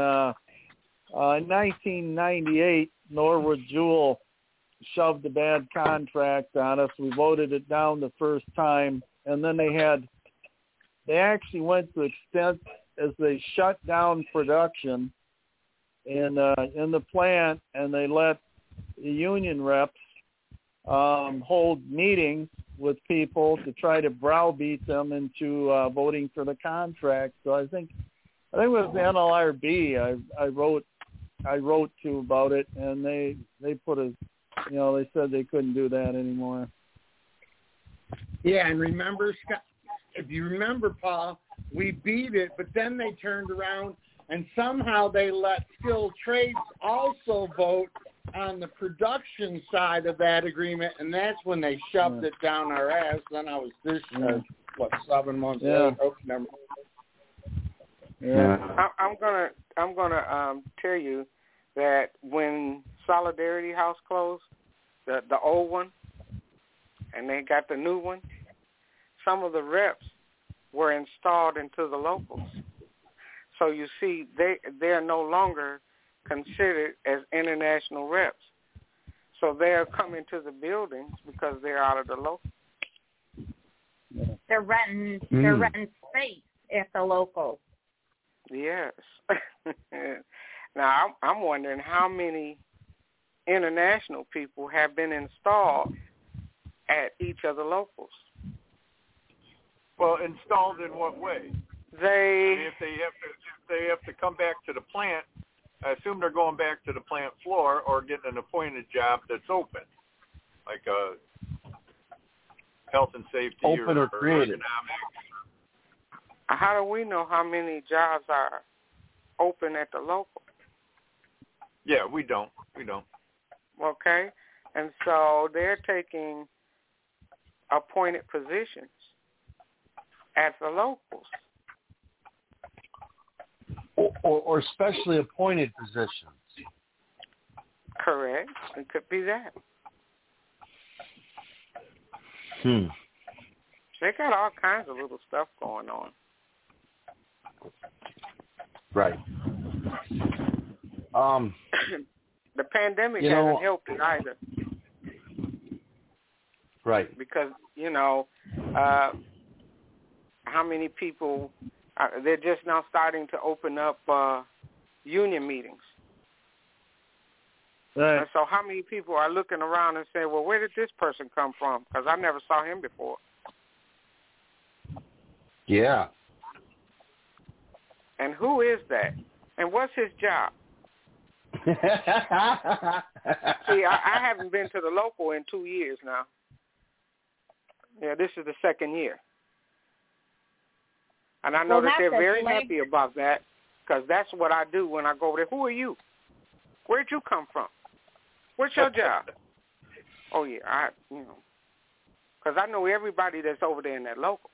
1998, Norwood Jewell shoved a bad contract on us. We voted it down the first time, and then they actually went to extent as they shut down production in the plant, and they let the union reps hold meetings with people to try to browbeat them into voting for the contract. So I think it was the NLRB I wrote to about it, and they put they said they couldn't do that anymore. Yeah, and remember, Scott, if you remember, Paul, we beat it, but then they turned around and somehow they let skilled trades also vote on the production side of that agreement, and that's when they shoved it down our ass. Then I was 7 months late. Oh, never. Yeah. I'm gonna tell you that when Solidarity House closed, the old one, and they got the new one, some of the reps were installed into the locals. So you see, they're no longer considered as international reps. So they're coming to the buildings because they're out of the local. They're renting space at the local. Yes. Now I'm wondering how many international people have been installed at each of the locals. Well, installed in what way? If they have to come back to the plant, I assume they're going back to the plant floor or getting an appointed job that's open, like health and safety open or created. How do we know how many jobs are open at the local? Yeah, we don't. Okay, and so they're taking appointed positions at the locals. Or specially appointed positions. Correct. It could be that. They got all kinds of little stuff going on. Right. The pandemic hasn't helped it either. Right. Because, how many people, they're just now starting to open up union meetings. Right. And so how many people are looking around and saying, well, where did this person come from? Because I never saw him before. Yeah. And who is that? And what's his job? See, I haven't been to the local in 2 years now. Yeah, this is the second year. And I know that they're very happy about that because that's what I do when I go over there. Who are you? Where'd you come from? What's your job? Oh, yeah, because I know everybody that's over there in that local.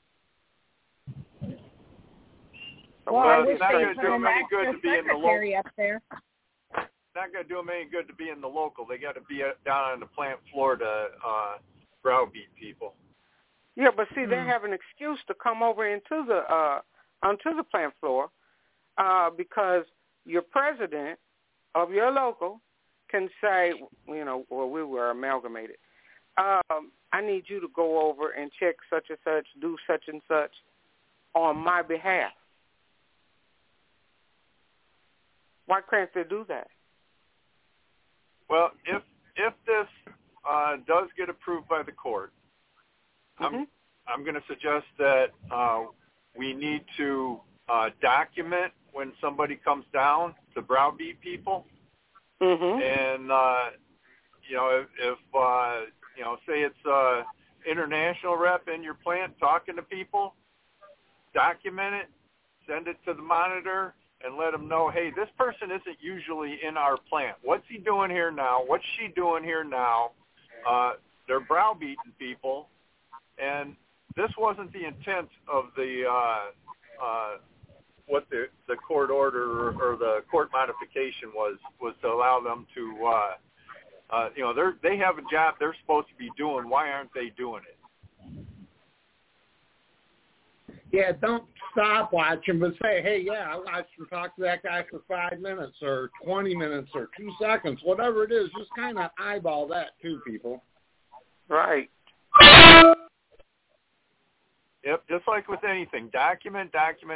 Well, it's not going to do them any good to be in the local. Up there. Not going to do them any good to be in the local. They got to be down on the plant floor to browbeat people. Yeah, but see, they have an excuse to come over onto the plant floor because your president of your local can say, well, we were amalgamated. I need you to go over and check such and such, do such and such on my behalf. Why can't they do that? Well, if this does get approved by the court, I'm going to suggest that we need to document when somebody comes down to browbeat people, and if say it's international rep in your plant talking to people, document it, send it to the monitor. And let them know, hey, this person isn't usually in our plant. What's he doing here now? What's she doing here now? They're browbeating people, and this wasn't the intent of the what the court order or the court modification was to allow them to, they have a job they're supposed to be doing. Why aren't they doing it? Yeah, don't stop watching, but say, hey, I watched him talk to that guy for 5 minutes or 20 minutes or 2 seconds, whatever it is. Just kind of eyeball that too, people. Right. Yep, just like with anything, document.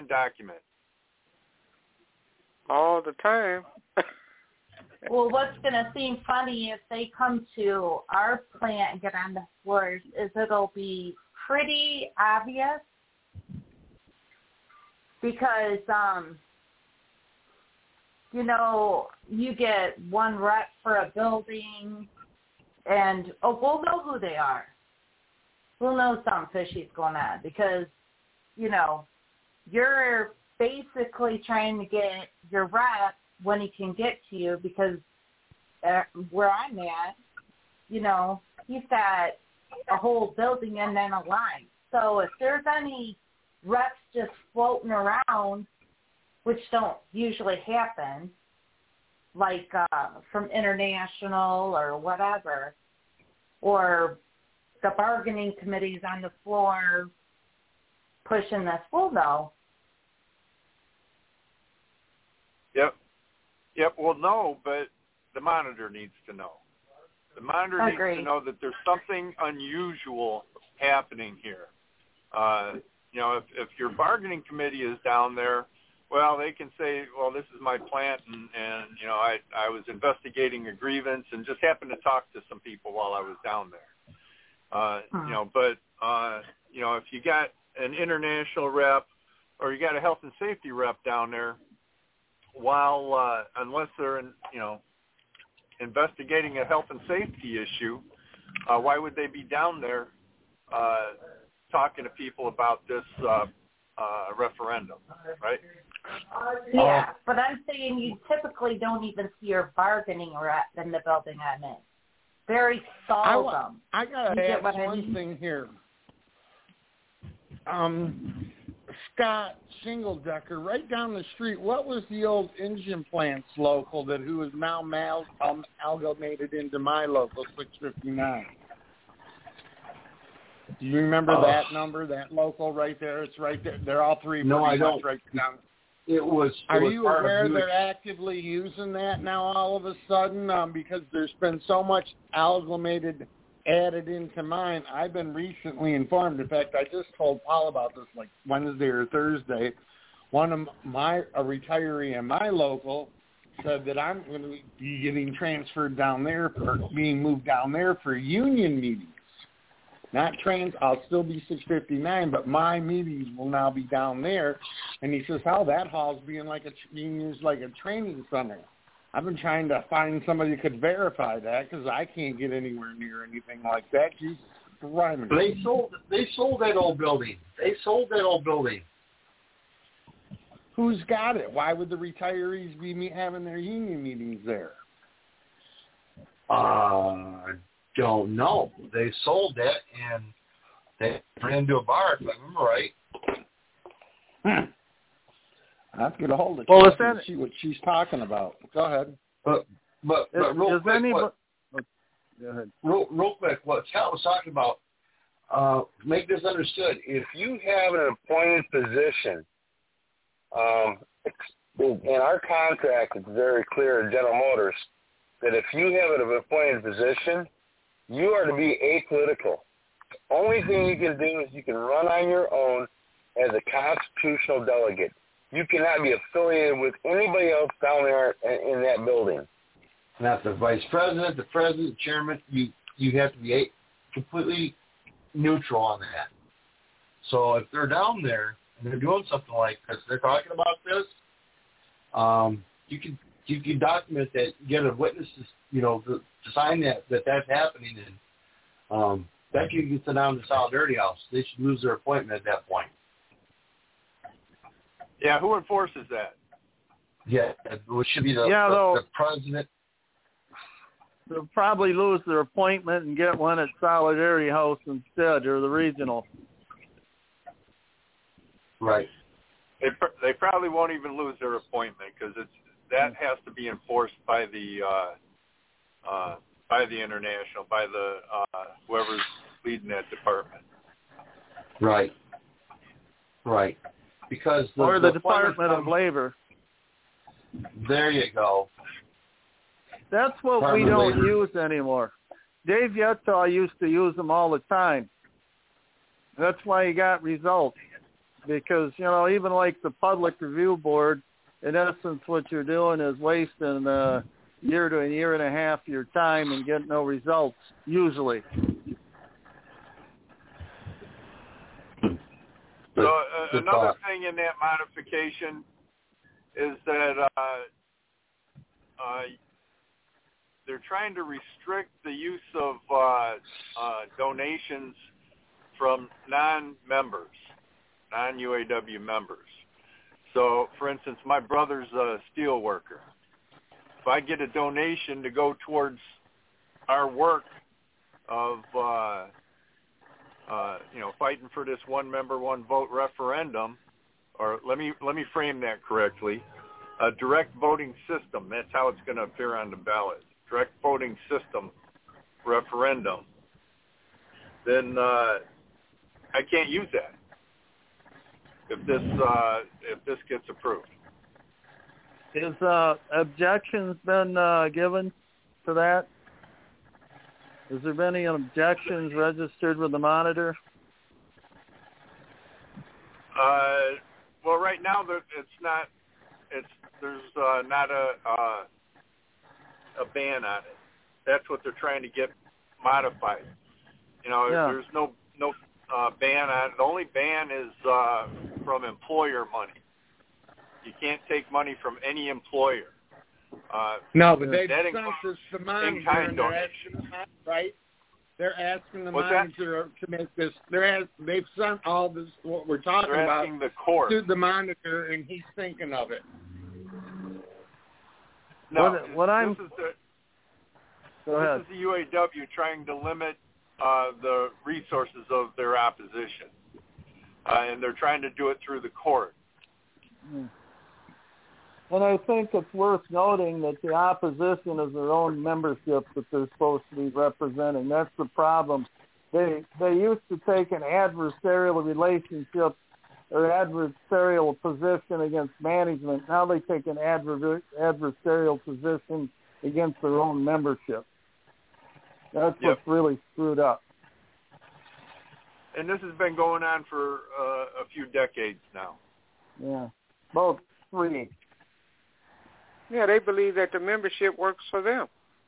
All the time. Well, what's going to seem funny if they come to our plant and get on the floors is it'll be pretty obvious. Because, you get one rep for a building, and, we'll know who they are. We'll know something fishy's going on because, you're basically trying to get your rep when he can get to you because where I'm at, he's got a whole building and then a line. So if there's any reps just floating around, which don't usually happen, like from international or whatever, or the bargaining committees on the floor pushing this, we'll know. Yep. Well, no, but the monitor needs to know. The monitor needs to know that there's something unusual happening here. If your bargaining committee is down there, well, they can say, well, this is my plant, and I was investigating a grievance and just happened to talk to some people while I was down there. If you got an international rep or you got a health and safety rep down there, while unless they're investigating a health and safety issue, why would they be down there talking to people about this referendum, right? Yeah, but I'm saying you typically don't even see your bargaining rep in the building I'm in. Very seldom. I got to ask one thing here. Scott Shingledecker, right down the street, what was the old engine plants local who is now amalgamated into my local 659? Do you remember that number, that local right there? It's right there. They're all three. No, I don't. Right down. Are you aware they're actively using that now all of a sudden? Because there's been so much amalgamated added into mine. I've been recently informed. In fact, I just told Paul about this like Wednesday or Thursday. One of a retiree in my local said that I'm going to be getting transferred down there, or being moved down there for union meetings. I'll still be 659, but my meetings will now be down there. And he says, that hall's being used like a training center. I've been trying to find somebody who could verify that because I can't get anywhere near anything like that. Jesus Christ. They sold that old building. Who's got it? Why would the retirees be having their union meetings there? Don't know. They sold that and they turned into a bar, if I remember right. I have to get a hold of her and see what she's talking about. Go ahead. But real quick, what Scott was talking about, make this understood. If you have an appointed position, in our contract, it's very clear in General Motors that if you have an appointed position, you are to be apolitical. The only thing you can do is you can run on your own as a constitutional delegate. You cannot be affiliated with anybody else down there in that building. Not the vice president, the president, chairman. You have to be completely neutral on that. So if they're down there and they're doing something like this, they're talking about this, you can document that, get a witness, to sign that's happening, and that can get them down to Solidarity House. They should lose their appointment at that point. Yeah, who enforces that? Yeah, it should be the president. They'll probably lose their appointment and get one at Solidarity House instead, or the regional. Right. They probably won't even lose their appointment because that has to be enforced by the international, by the whoever's leading that department. Right. Because the Department of Labor. There you go. That's what we don't use anymore. Dave Yettal used to use them all the time. That's why he got results. Because, even like the Public Review Board, in essence what you're doing is wasting a year to a year and a half of your time and get no results, usually. So another thing in that modification is that they're trying to restrict the use of donations from non-members, non-UAW members. So, for instance, my brother's a steel worker. If I get a donation to go towards our work of fighting for this one member, one vote referendum, or let me frame that correctly, a direct voting system. That's how it's going to appear on the ballot. Direct voting system referendum. Then I can't use that if this gets approved. Has objections been given to that? Has there been any objections registered with the monitor? Well, right now there's not a ban on it. That's what they're trying to get modified. There's no ban on it. The only ban is from employer money. You can't take money from any employer. No, but they've sent us the money, right? They're asking the monitor to make this. They've sent all this what we're talking about the court to the monitor, and he's thinking of it. No, Go ahead. This is the UAW trying to limit the resources of their opposition, and they're trying to do it through the court. And I think it's worth noting that the opposition is their own membership that they're supposed to be representing. That's the problem. They used to take an adversarial relationship or adversarial position against management. Now they take an adversarial position against their own membership. That's what's really screwed up. And this has been going on for a few decades now. Yeah, about 3. Yeah, they believe that the membership works for them.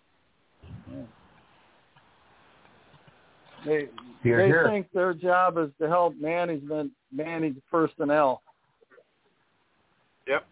They think their job is to help management manage personnel. Yep.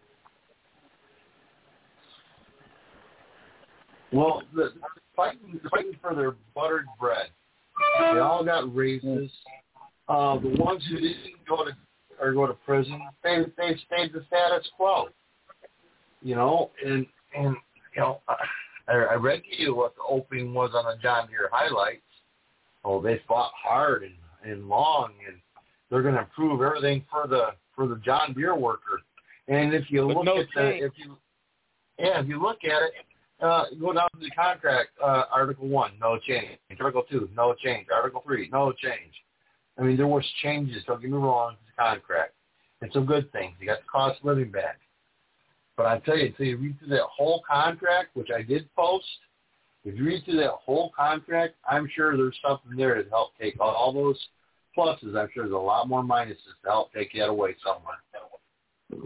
Well, the fighting for their buttered bread. They all got raises. The ones who didn't go to prison, they stayed the status quo. You know, and you know, I read to you what the opening was on the John Deere highlights. Oh, they fought hard and long, and they're going to improve everything for the John Deere worker. And if you look if you look at it, go down to the contract, Article 1, no change. Article 2, no change. Article 3, no change. I mean, there was changes. Don't get me wrong. It's a contract, and some good things. You got the cost of living back. But I tell you, until you read through that whole contract, which I did post, if you read through that whole contract, I'm sure there's something there to help take all those pluses. I'm sure there's a lot more minuses to help take that away somewhere.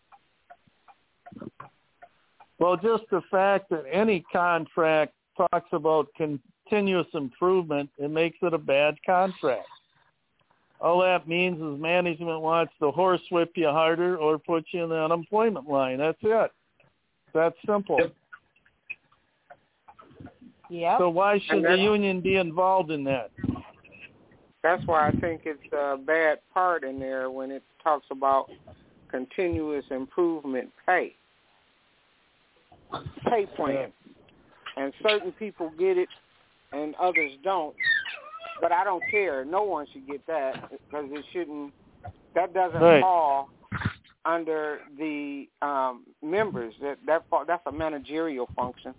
Well, just the fact that any contract talks about continuous improvement, it makes it a bad contract. All that means is management wants to horsewhip you harder or put you in the unemployment line. That's it. That's simple. Yep. So why should the union be involved in that? That's why I think it's a bad part in there when it talks about continuous improvement pay plan. And certain people get it and others don't. But I don't care. No one should get that because it shouldn't. That doesn't fall under the members. That's a managerial function.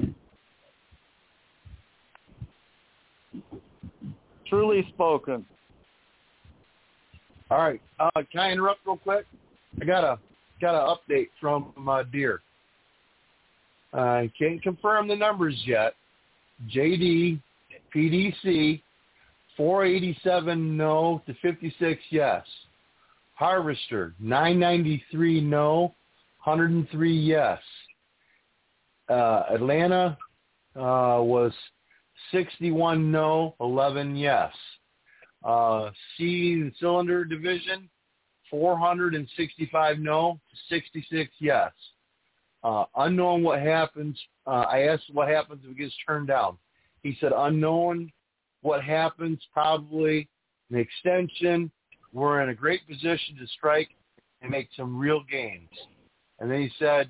Truly spoken. All right. Can I interrupt real quick? I got an update from Deere. I can't confirm the numbers yet. JD, PDC, 487 no to 56 yes. Harvester, 993 no, 103 yes. Atlanta was 61 no, 11 yes. Seed and cylinder division, 465 no to 66 yes. Unknown what happens. I asked what happens if it gets turned down. He said unknown what happens, probably an extension. We're in a great position to strike and make some real gains. And then he said,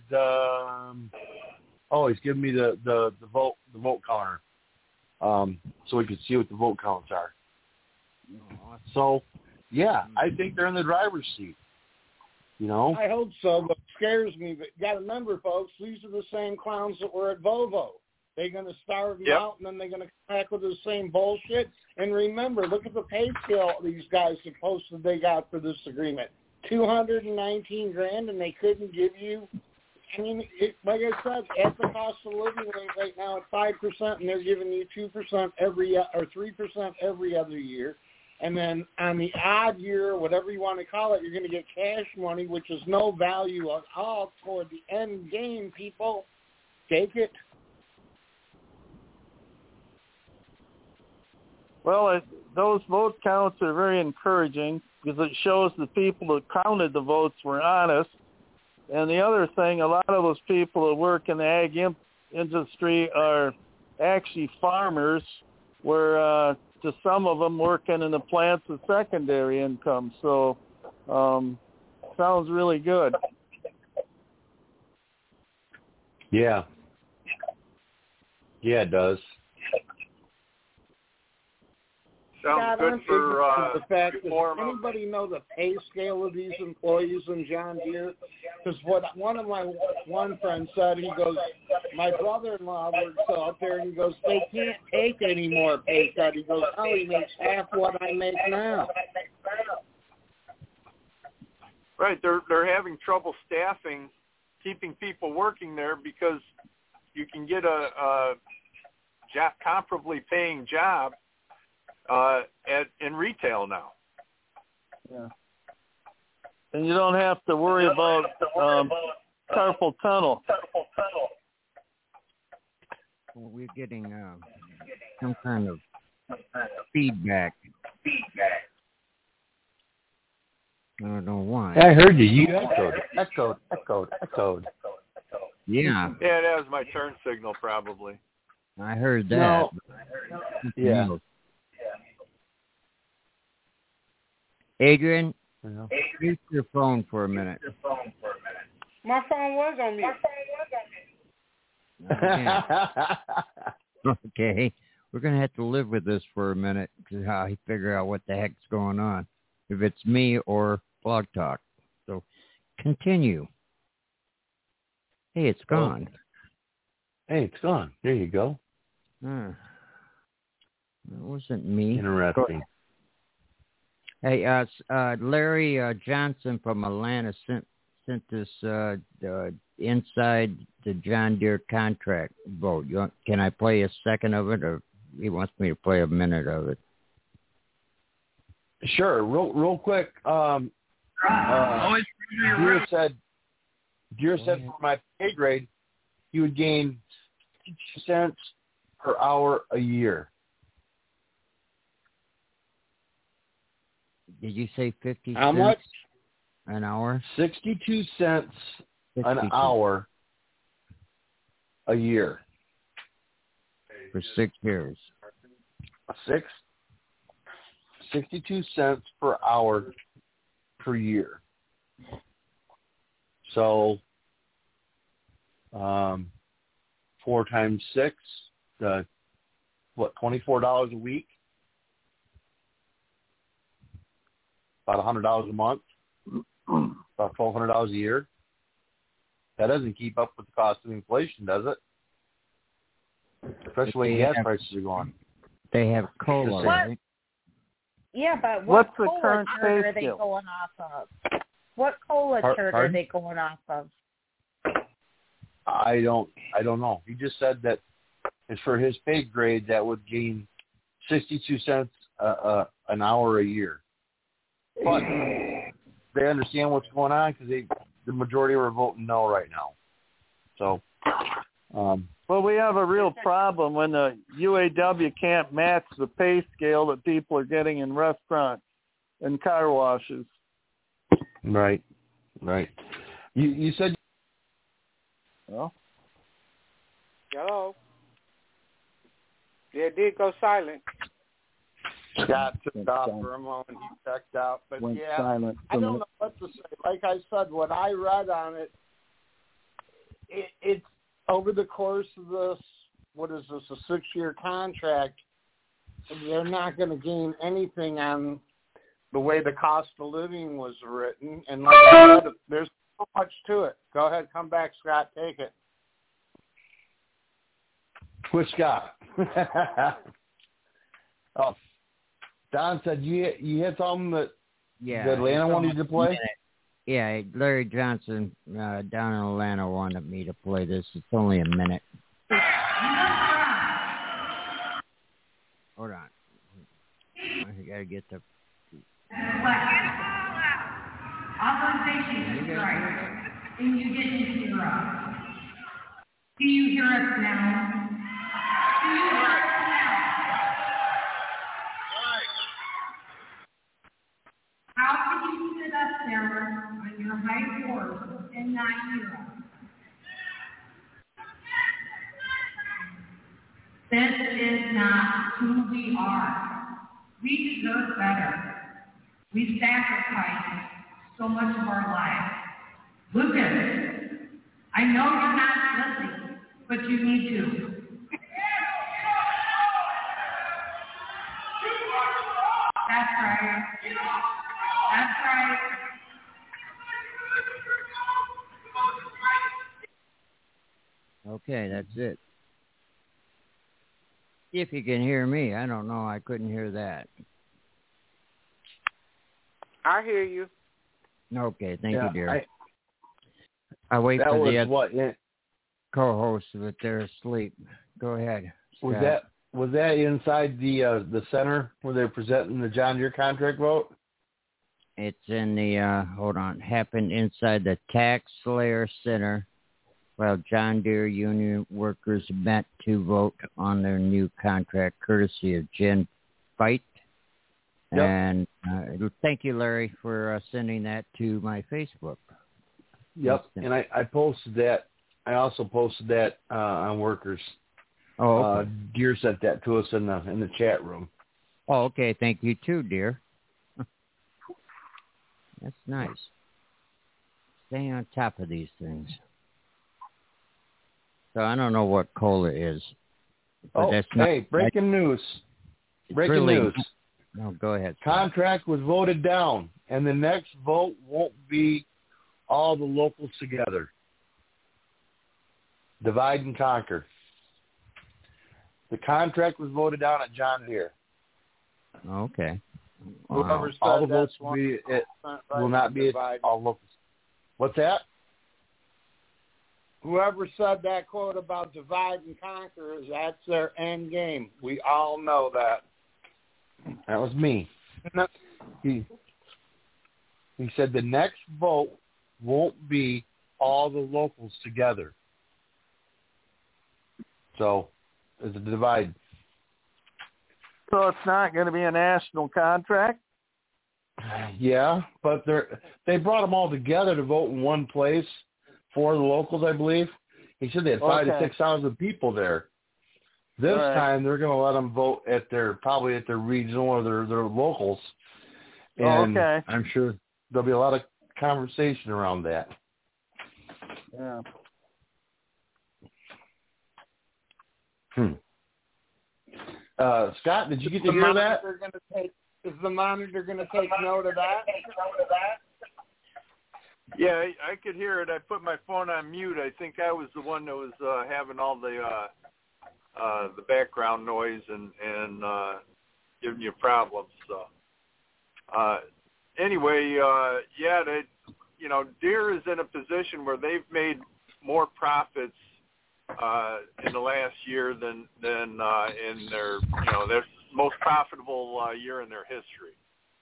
he's giving me the vote counter, so we can see what the vote counts are. So, yeah, I think they're in the driver's seat. You know, I hope so, but it scares me. But you got to remember, folks, these are the same clowns that were at Volvo. They're going to starve you out, and then they're going to come back with the same bullshit. And remember, look at the pay scale these guys have posted they got for this agreement. $219,000, and they couldn't give you. I mean, like I said, at the cost of living rate right now at 5%, and they're giving you 2% every or 3% every other year. And then on the odd year, whatever you want to call it, you're going to get cash money, which is no value at all toward the end game, people. Take it. Well, those vote counts are very encouraging because it shows the people that counted the votes were honest. And the other thing, a lot of those people that work in the ag industry are actually farmers where to some of them working in the plants is secondary income. So sounds really good. Yeah. Yeah, it does. Sounds good for the fact that anybody know the pay scale of these employees in John Deere? Because what one of my one friend said, he goes, my brother-in-law works out there, and he goes, they can't take any more pay cut. He goes, oh, he makes half what I make now. Right, they're having trouble staffing, keeping people working there because you can get a comparably paying job in retail now. Yeah. And you don't have to worry about carpal tunnel. Well, we're getting some kind of feedback. I don't know why. I heard you. You echoed. Yeah. Yeah, that was my turn signal probably. I heard that. No. Yeah. Adrian, use your phone for a minute. My phone was on mute. Okay. We're going to have to live with this for a minute to how he figure out what the heck's going on, if it's me or Blog Talk. So continue. Hey, it's gone. Hey, it's gone. There you go. It wasn't me. Interesting. Hey, Larry Johnson from Atlanta sent this inside the John Deere contract vote. Can I play a second of it, or he wants me to play a minute of it? Sure. Real quick. Deere said for my pay grade, you would gain 62 cents per hour a year. Did you say 50 How cents much? An hour? 62 cents 62. an hour a year. For 6 years. 62 cents per hour per year. So 4 times 6, $24 a week? About $100 a month, about $1,200 a year. That doesn't keep up with the cost of inflation, does it? Especially when gas prices are going. They have COLA, right? Yeah, but what's the COLA current chart pay are they scale? going off of? What COLA chart are Pardon? they going off of? I don't know. He just said that it's for his pay grade that would gain 62 cents an hour a year. But they understand what's going on because the majority are voting no right now. So, well, we have a real problem when the UAW can't match the pay scale that people are getting in restaurants and car washes. Right. You said. Well. Hello. Yeah, it did go silent. Scott took off for a moment. He checked out. But Went yeah, silent I don't know what to say. Like I said, what I read on it, it's over the course of this, what is this, a 6-year contract, they're not going to gain anything on the way the cost of living was written. And like I said, there's so much to it. Go ahead, come back, Scott, take it. Which Scott? Oh. Don said you had something that Atlanta wanted you to play? Yeah, Larry Johnson down in Atlanta wanted me to play this. It's only a minute. Hold on. I got to get the... Authorization is right, and you didn't hear us. Do you hear us now? Do you hear us now? How can you sit up there on your high horse and not hear us? This is not who we are. We deserve better. We sacrifice so much of our lives. Lucas, I know you're not listening, but you need to. That's right. That's right. Okay, that's it. If you can hear me, I don't know. I couldn't hear that. I hear you. Okay, thank you, dear. I wait for the other co-hosts, but they're asleep. Go ahead, Scott. Was that inside the center where they're presenting the John Deere contract vote? It's in the happened inside the Tax Slayer Center while John Deere union workers met to vote on their new contract, courtesy of Jen Fight. Yep. And thank you, Larry, for sending that to my Facebook. Yep, and I posted that. I also posted that on Workers. Oh, okay. Deere sent that to us in the chat room. Oh, okay. Thank you too, dear. That's nice. Stay on top of these things. So I don't know what COLA is. Breaking news. Breaking news. No, go ahead. Contract was voted down, and the next vote won't be all the locals together. Divide and conquer. The contract was voted down at John Deere. Okay. Wow. All the votes will not be all locals. What's that? Whoever said that quote about divide and conquer, that's their end game. We all know that. That was me. He said the next vote won't be all the locals together. So it's a divide. So it's not going to be a national contract? Yeah, but they brought them all together to vote in one place for the locals, I believe. He said they had 5,000 to 6,000 people there. This time they're going to let them vote at probably at their regional or their locals. And I'm sure there'll be a lot of conversation around that. Yeah. Scott, did you get to hear that? Is the monitor going to take note of that? Yeah, I could hear it. I put my phone on mute. I think I was the one that was having all the background noise and giving you problems. So anyway, Deere is in a position where they've made more profits in the last year than in their their most profitable year in their history.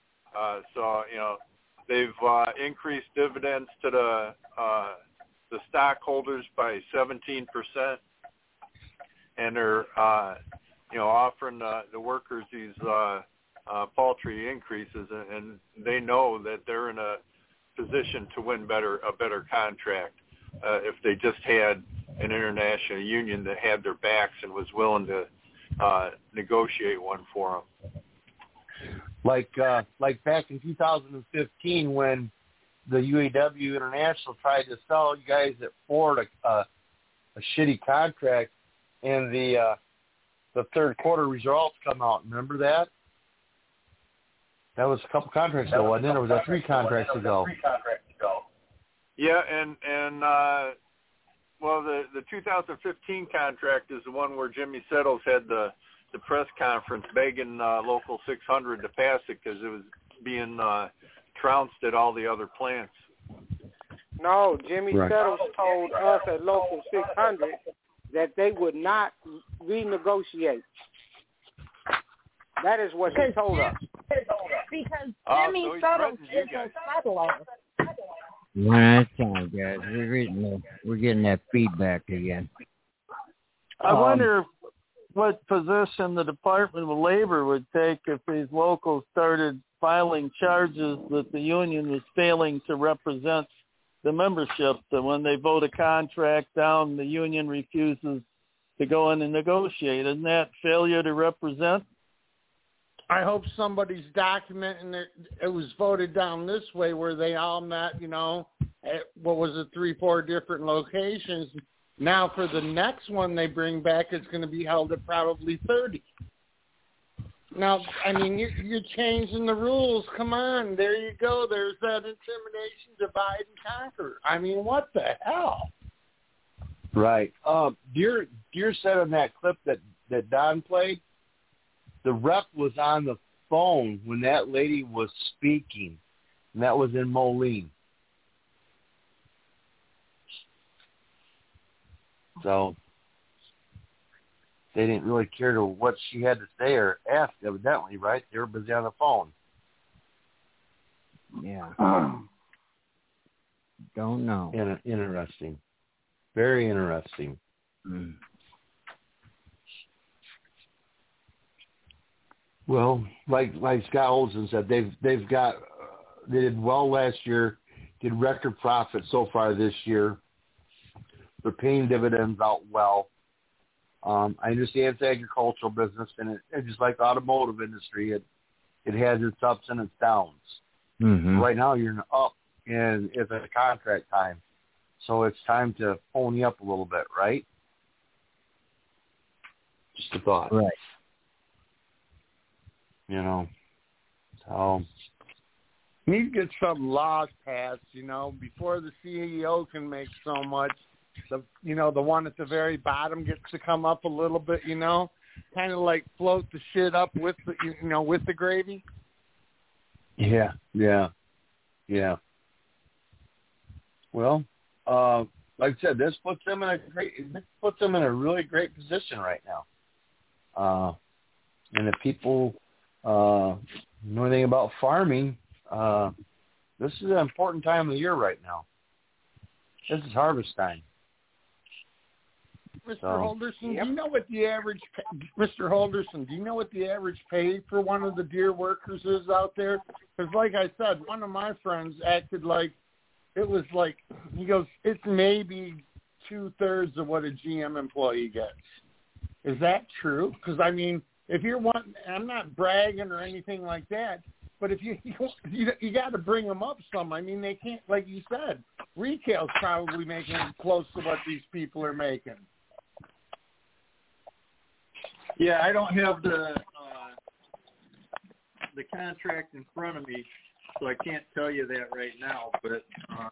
They've increased dividends to the stockholders by 17%, and they're offering the workers these paltry increases, and they know that they're in a position to win a better contract if they just had an international union that had their backs and was willing to negotiate one for them. Like back in 2015 when the UAW International tried to sell you guys at Ford a shitty contract, and the third quarter results come out. Remember that? That was a couple contracts ago, wasn't it? Or was that 3 contracts ago? Yeah, and the 2015 contract is the one where Jimmy Settles had the press conference begging Local 600 to pass it because it was being trounced at all the other plants. No, Jimmy Settles told us at Local 600 that they would not renegotiate. That is what he told us. Because Jimmy Settles is a settler. One at a time, guys. We're getting that feedback again. I wonder what position the Department of Labor would take if these locals started filing charges that the union was failing to represent the membership, that when they vote a contract down, the union refuses to go in and negotiate. Isn't that failure to represent? I hope somebody's documenting that it was voted down this way, where they all met, at, 3-4 different locations. Now for the next one they bring back, it's going to be held at probably 30. Now, I mean, you're changing the rules. Come on, there you go. There's that intimidation, divide and conquer. I mean, what the hell? Right. Deer said on that clip that Don played, the rep was on the phone when that lady was speaking, and that was in Moline. So they didn't really care to what she had to say or ask, evidently, right? They were busy on the phone. Yeah. Don't know. Interesting. Very interesting. Mm. Well, like Scott Olson said, they did well last year, did record profit so far this year. They're paying dividends out well. I understand it's agricultural business, and it just like the automotive industry, it has its ups and its downs. Mm-hmm. Right now, you're in the up, and it's a contract time, so it's time to pony up a little bit, right? Just a thought. Right. So need to get some laws passed, before the CEO can make so much. The one at the very bottom gets to come up a little bit, kind of like float the shit up with the, with the gravy. Yeah. Well, like I said, this puts them in a really great position right now. And if people know anything about farming, this is an important time of the year right now. This is harvest time. Mr. Holderson, do you know what the average pay for one of the deer workers is out there? Because, like I said, one of my friends acted like it was like, he goes, it's maybe 2/3 of what a GM employee gets. Is that true? Because, I mean, if you're one, I'm not bragging or anything like that, but if you got to bring them up some. I mean, they can't, like you said, retail's probably making close to what these people are making. Yeah, I don't have the contract in front of me, so I can't tell you that right now. But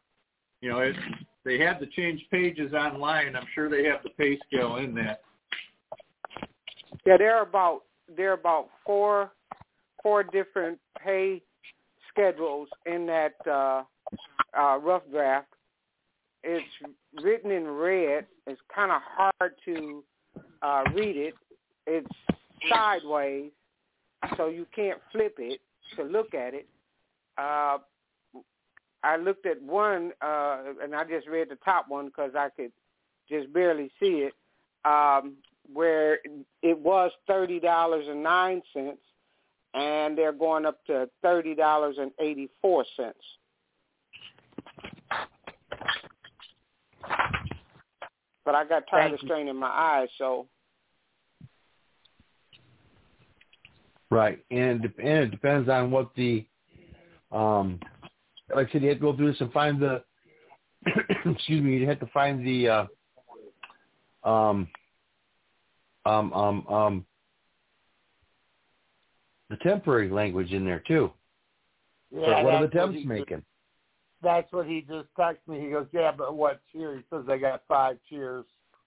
they have to change pages online. I'm sure they have the pay scale in that. Yeah, there are about four different pay schedules in that rough draft. It's written in red. It's kind of hard to read it. It's sideways, so you can't flip it to look at it. I looked at one, and I just read the top one because I could just barely see it, where it was $30.09, and they're going up to $30.84. But I got tired of straining my eyes, so. Right, and it depends on what the, like I said, you have to go through this and find the, excuse me, you have to find the, the temporary language in there too. Yeah, so what are the temps making? That's what he just texted me. He goes, yeah, but what tier? He says they got 5 tiers.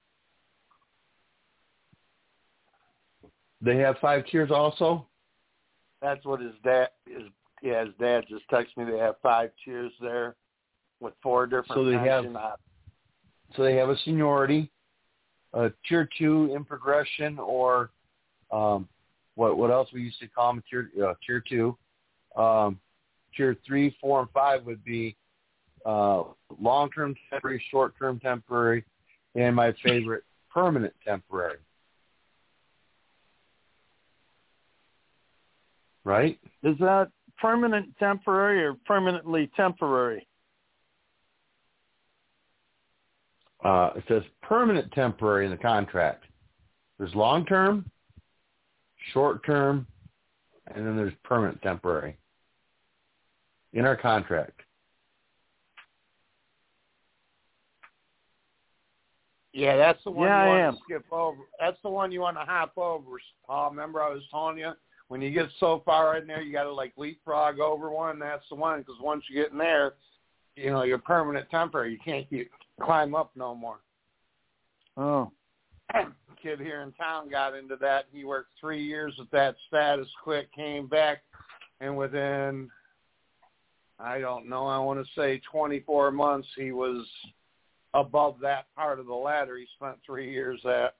They have 5 tiers also? That's what his dad just texted me. They have 5 tiers there with 4 different pension options. So they have a seniority, a tier 2 in progression, or what else we used to call them, tier 2. Tier 3, 4, and 5 would be long-term temporary, short-term temporary, and my favorite, permanent temporary. Right? Is that permanent temporary or permanently temporary? It says permanent temporary in the contract. There's long-term, short-term, and then there's permanent temporary in our contract. Yeah, that's the one Yeah, you I want am. to skip over. That's the one you want to hop over, Paul. Remember I was telling you, when you get so far in there, you got to like leapfrog over one. That's the one, because once you get in there, you know, you're permanent temporary. You can't climb up no more. Oh. Kid here in town got into that. He worked 3 years with that status, quit, came back, and within, I don't know, I want to say 24 months, he was above that part of the ladder he spent 3 years at.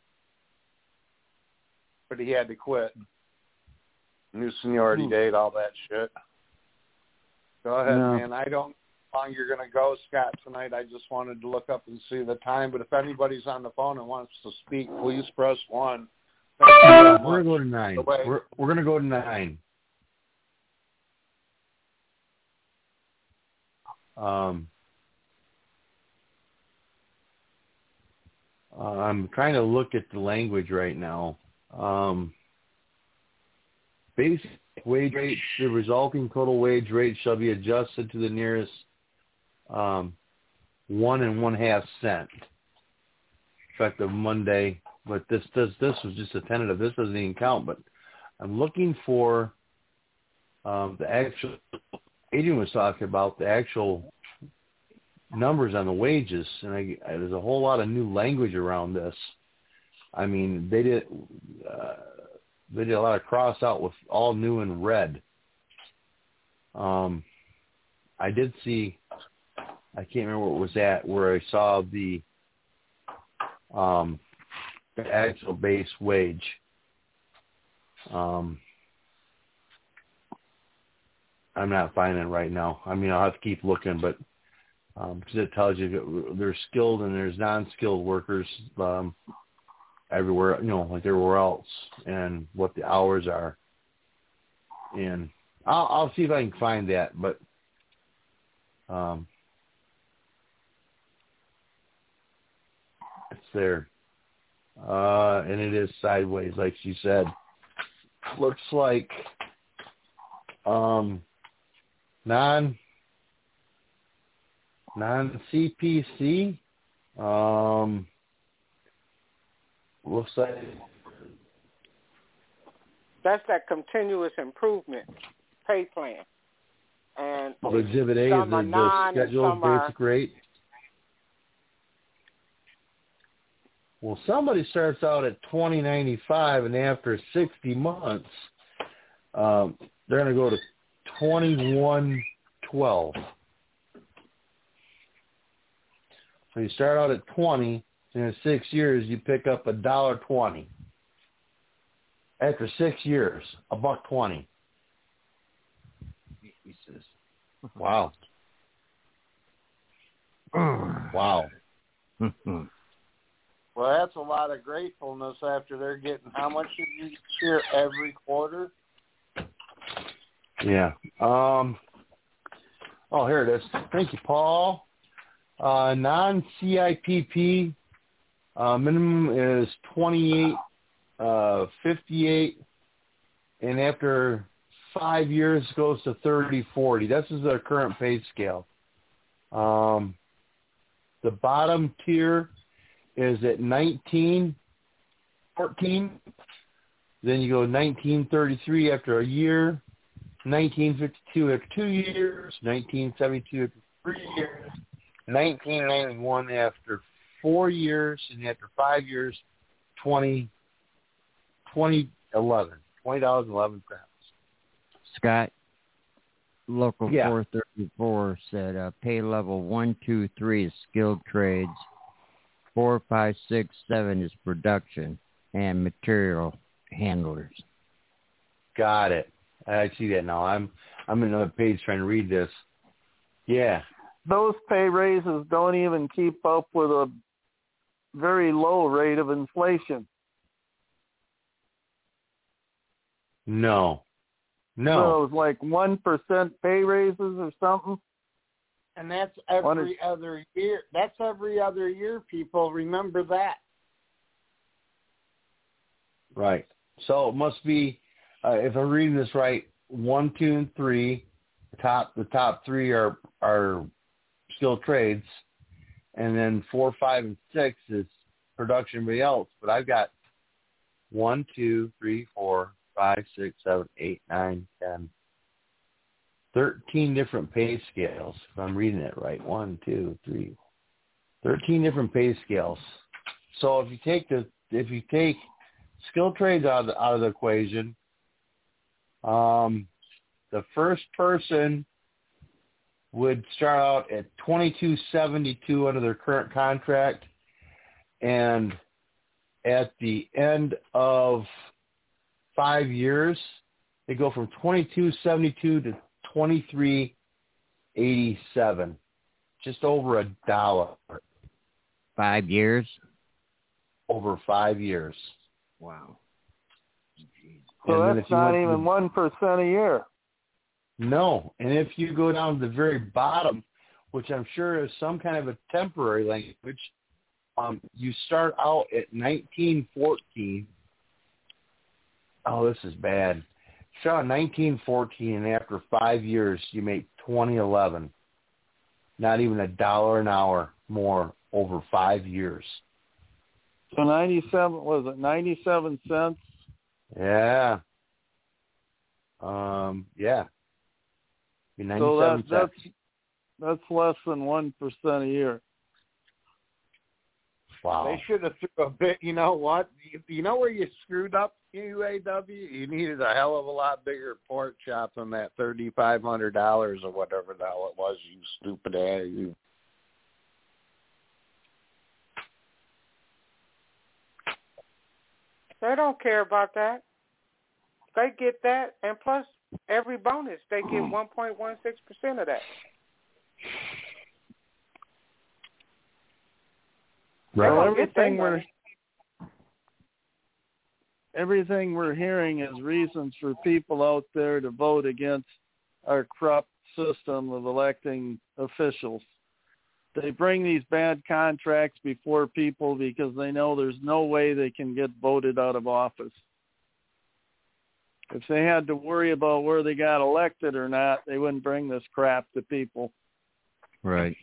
But he had to quit. New seniority date, all that shit. Go ahead, man. I don't know how long you're going to go, Scott, tonight. I just wanted to look up and see the time. But if anybody's on the phone and wants to speak, please press 1. We're going to go to 9. We're going to go to 9. I'm trying to look at the language right now. Basic wage rate, the resulting total wage rate shall be adjusted to the nearest 1 1/2 cent, effective Monday. But this was just a tentative. This doesn't even count. But I'm looking for the actual. Adrian was talking about the actual numbers on the wages, and there's a whole lot of new language around this. I mean, they did a lot of cross out with all new in red. I did see, I can't remember where it was at, where I saw the actual base wage. I'm not finding it right now. I mean, I'll have to keep looking, but because it tells you there's skilled and there's non-skilled workers everywhere, you know, like everywhere else, and what the hours are. And I'll see if I can find that, but it's there. And it is sideways, like she said. Looks like non-CPC. Looks like that's that continuous improvement pay plan. And Exhibit A is the scheduled basic rate. Well, somebody starts out at $20.95, and after 60 months, they're going to go to $21.12. So you start out at 20, and in 6 years you pick up $1.20. After 6 years, $1.20. Wow. Wow. Well, that's a lot of gratefulness after they're getting, how much did you share every quarter? Yeah. Oh, here it is. Thank you, Paul. Non-CIPP minimum is $28.58, and after 5 years goes to $30.40. This is our current pay scale. The bottom tier is at $19.14. Then you go $19.33 after a year, $19.52 after 2 years, $19.72 after 3 years, $19.91 after 4 years, and after 5 years, $20.11. Scott, Local 434 said pay level 1, 2, 3 is skilled trades, 4, 5, 6, 7 is production and material handlers. Got it. I see that now. I'm in another page trying to read this. Yeah. Those pay raises don't even keep up with a very low rate of inflation. No. So it was like 1% pay raises or something. And that's every other year. That's every other year, people. Remember that. Right. So it must be, if I'm reading this right, 1, 2, and 3. The top 3 are skilled trades, and then 4, 5, and 6 is production, everybody else. But I've got 1, 2, 3, 4, 5, 6, 7, 8, 9, 10, 13 different pay scales. If I'm reading it right, 1, 2, 3, 13 different pay scales. So if you take skilled trades out of the equation, the first person would start out at $22.72 under their current contract, and at the end of 5 years, they go from $22.72 to $23.87, just over $1. 5 years? Over 5 years. Wow. So that's not even 1% a year. No, and if you go down to the very bottom, which I'm sure is some kind of a temporary language, you start out at 1914. Oh, this is bad. Start at 1914, and after 5 years, you make 2011. Not even $1 an hour more over 5 years. So 97 cents? Yeah. Yeah. So that's less than 1% a year. Wow. They should have threw a bit. You know what? You know where you screwed up, UAW? You needed a hell of a lot bigger pork chop than that $3,500 or whatever the hell it was. You stupid ass. You. They don't care about that. They get that, and plus every bonus, they get 1.16% of that. Right. So everything we're hearing is reasons for people out there to vote against our corrupt system of electing officials. They bring these bad contracts before people because they know there's no way they can get voted out of office. If they had to worry about where they got elected or not, they wouldn't bring this crap to people. Right.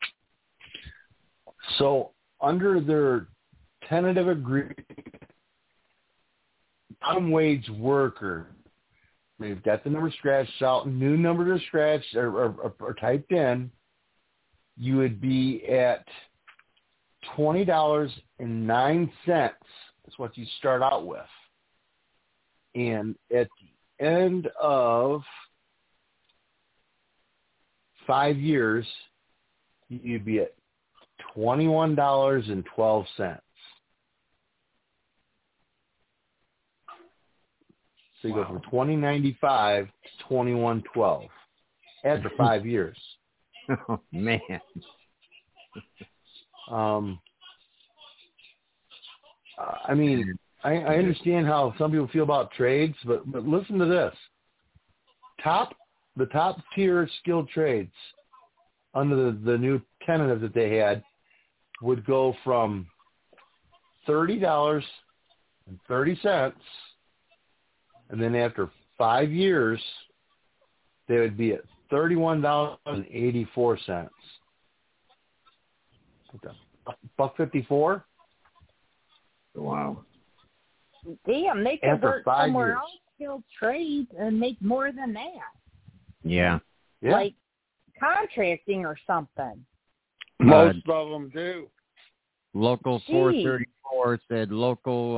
So under their tentative agreement, bottom wage worker, they've got the number scratched out, new number to scratch or typed in, you would be at $20.09. That's what you start out with. And at the end of 5 years, you'd be at $21.12. So you go from $20.95 to $21.12 after 5 years. Oh, man. I mean, I understand how some people feel about trades, but listen to this. The top tier skilled trades under the new tentative that they had would go from $30.30, and then after 5 years, they would be at $31.84. $1.54. Wow. Damn, they could work somewhere years. else, skilled trades, and make more than that. Yeah. Like contracting or something. Most of them do. Local 434 said local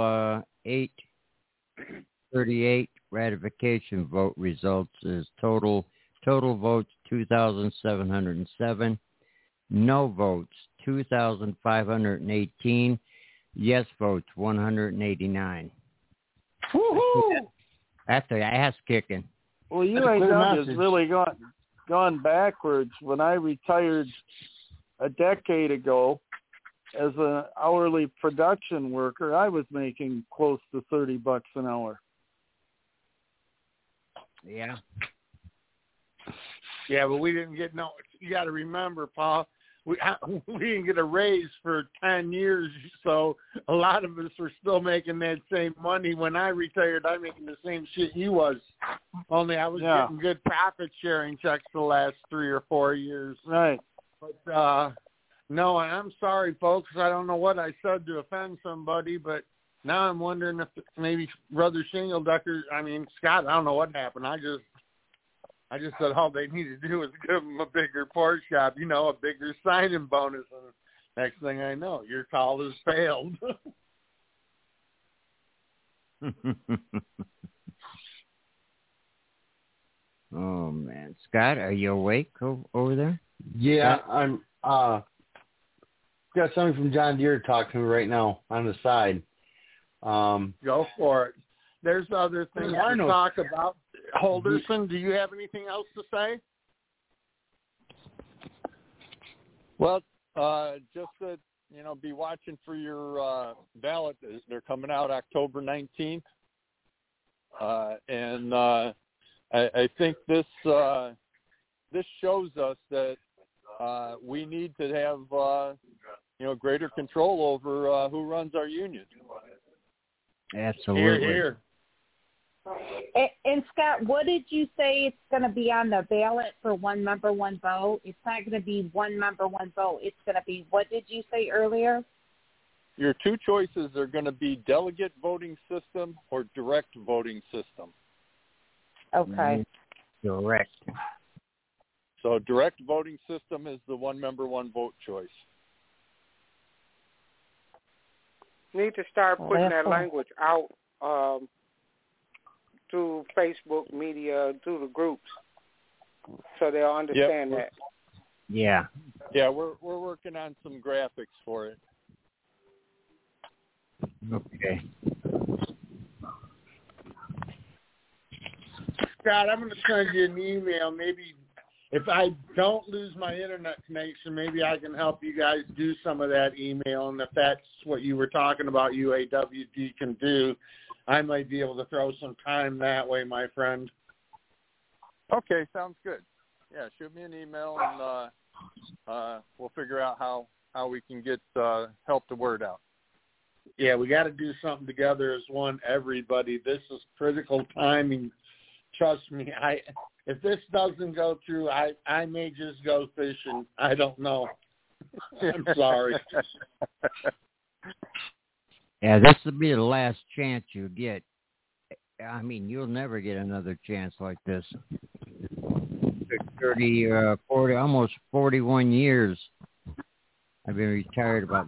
838 ratification vote results is total votes 2,707, no votes 2,518, yes votes 189. Woohoo! That's the ass kicking. Well, UAW has really gone backwards. When I retired a decade ago as an hourly production worker, I was making close to $30 an hour. Yeah. Yeah, but we didn't get no. You got to remember, Paul, we didn't get a raise for 10 years, so a lot of us were still making that same money. When I retired, I'm making the same shit you was, only I was getting good profit sharing checks the last 3 or 4 years. Right. But no, I'm sorry, folks. I don't know what I said to offend somebody, but now I'm wondering if maybe Brother Shingledecker, Scott, I don't know what happened. I just said all they needed to do was give them a bigger pork shop, a bigger signing bonus. And next thing I know, your call has failed. Oh, man. Scott, are you awake over there? Yeah, I'm got something from John Deere to talk to me right now on the side. Go for it. There's other things to talk about. Holderson, do you have anything else to say? Well, just that, be watching for your ballot. They're coming out October 19th. And I think this shows us that we need to have, greater control over who runs our union. Absolutely. Here. And Scott, what did you say it's going to be on the ballot for one member, one vote? It's not going to be one member, one vote. It's going to be, what did you say earlier? Your two choices are going to be delegate voting system or direct voting system. Okay. Direct. So direct voting system is the one member, one vote choice. Need to start putting that language out through Facebook media, through the groups, so they'll understand that. Yeah. Yeah, we're working on some graphics for it. Okay. Scott, I'm going to send you an email. Maybe if I don't lose my internet connection, maybe I can help you guys do some of that email. And if that's what you were talking about, UAWD can do, I might be able to throw some time that way, my friend. Okay, sounds good. Yeah, shoot me an email and we'll figure out how we can get help the word out. Yeah, we got to do something together as one, everybody. This is critical timing. Trust me, if this doesn't go through, I may just go fishing. I don't know. I'm sorry. Yeah, this will be the last chance you get. You'll never get another chance like this. 30, 40, almost 41 years. I've been retired about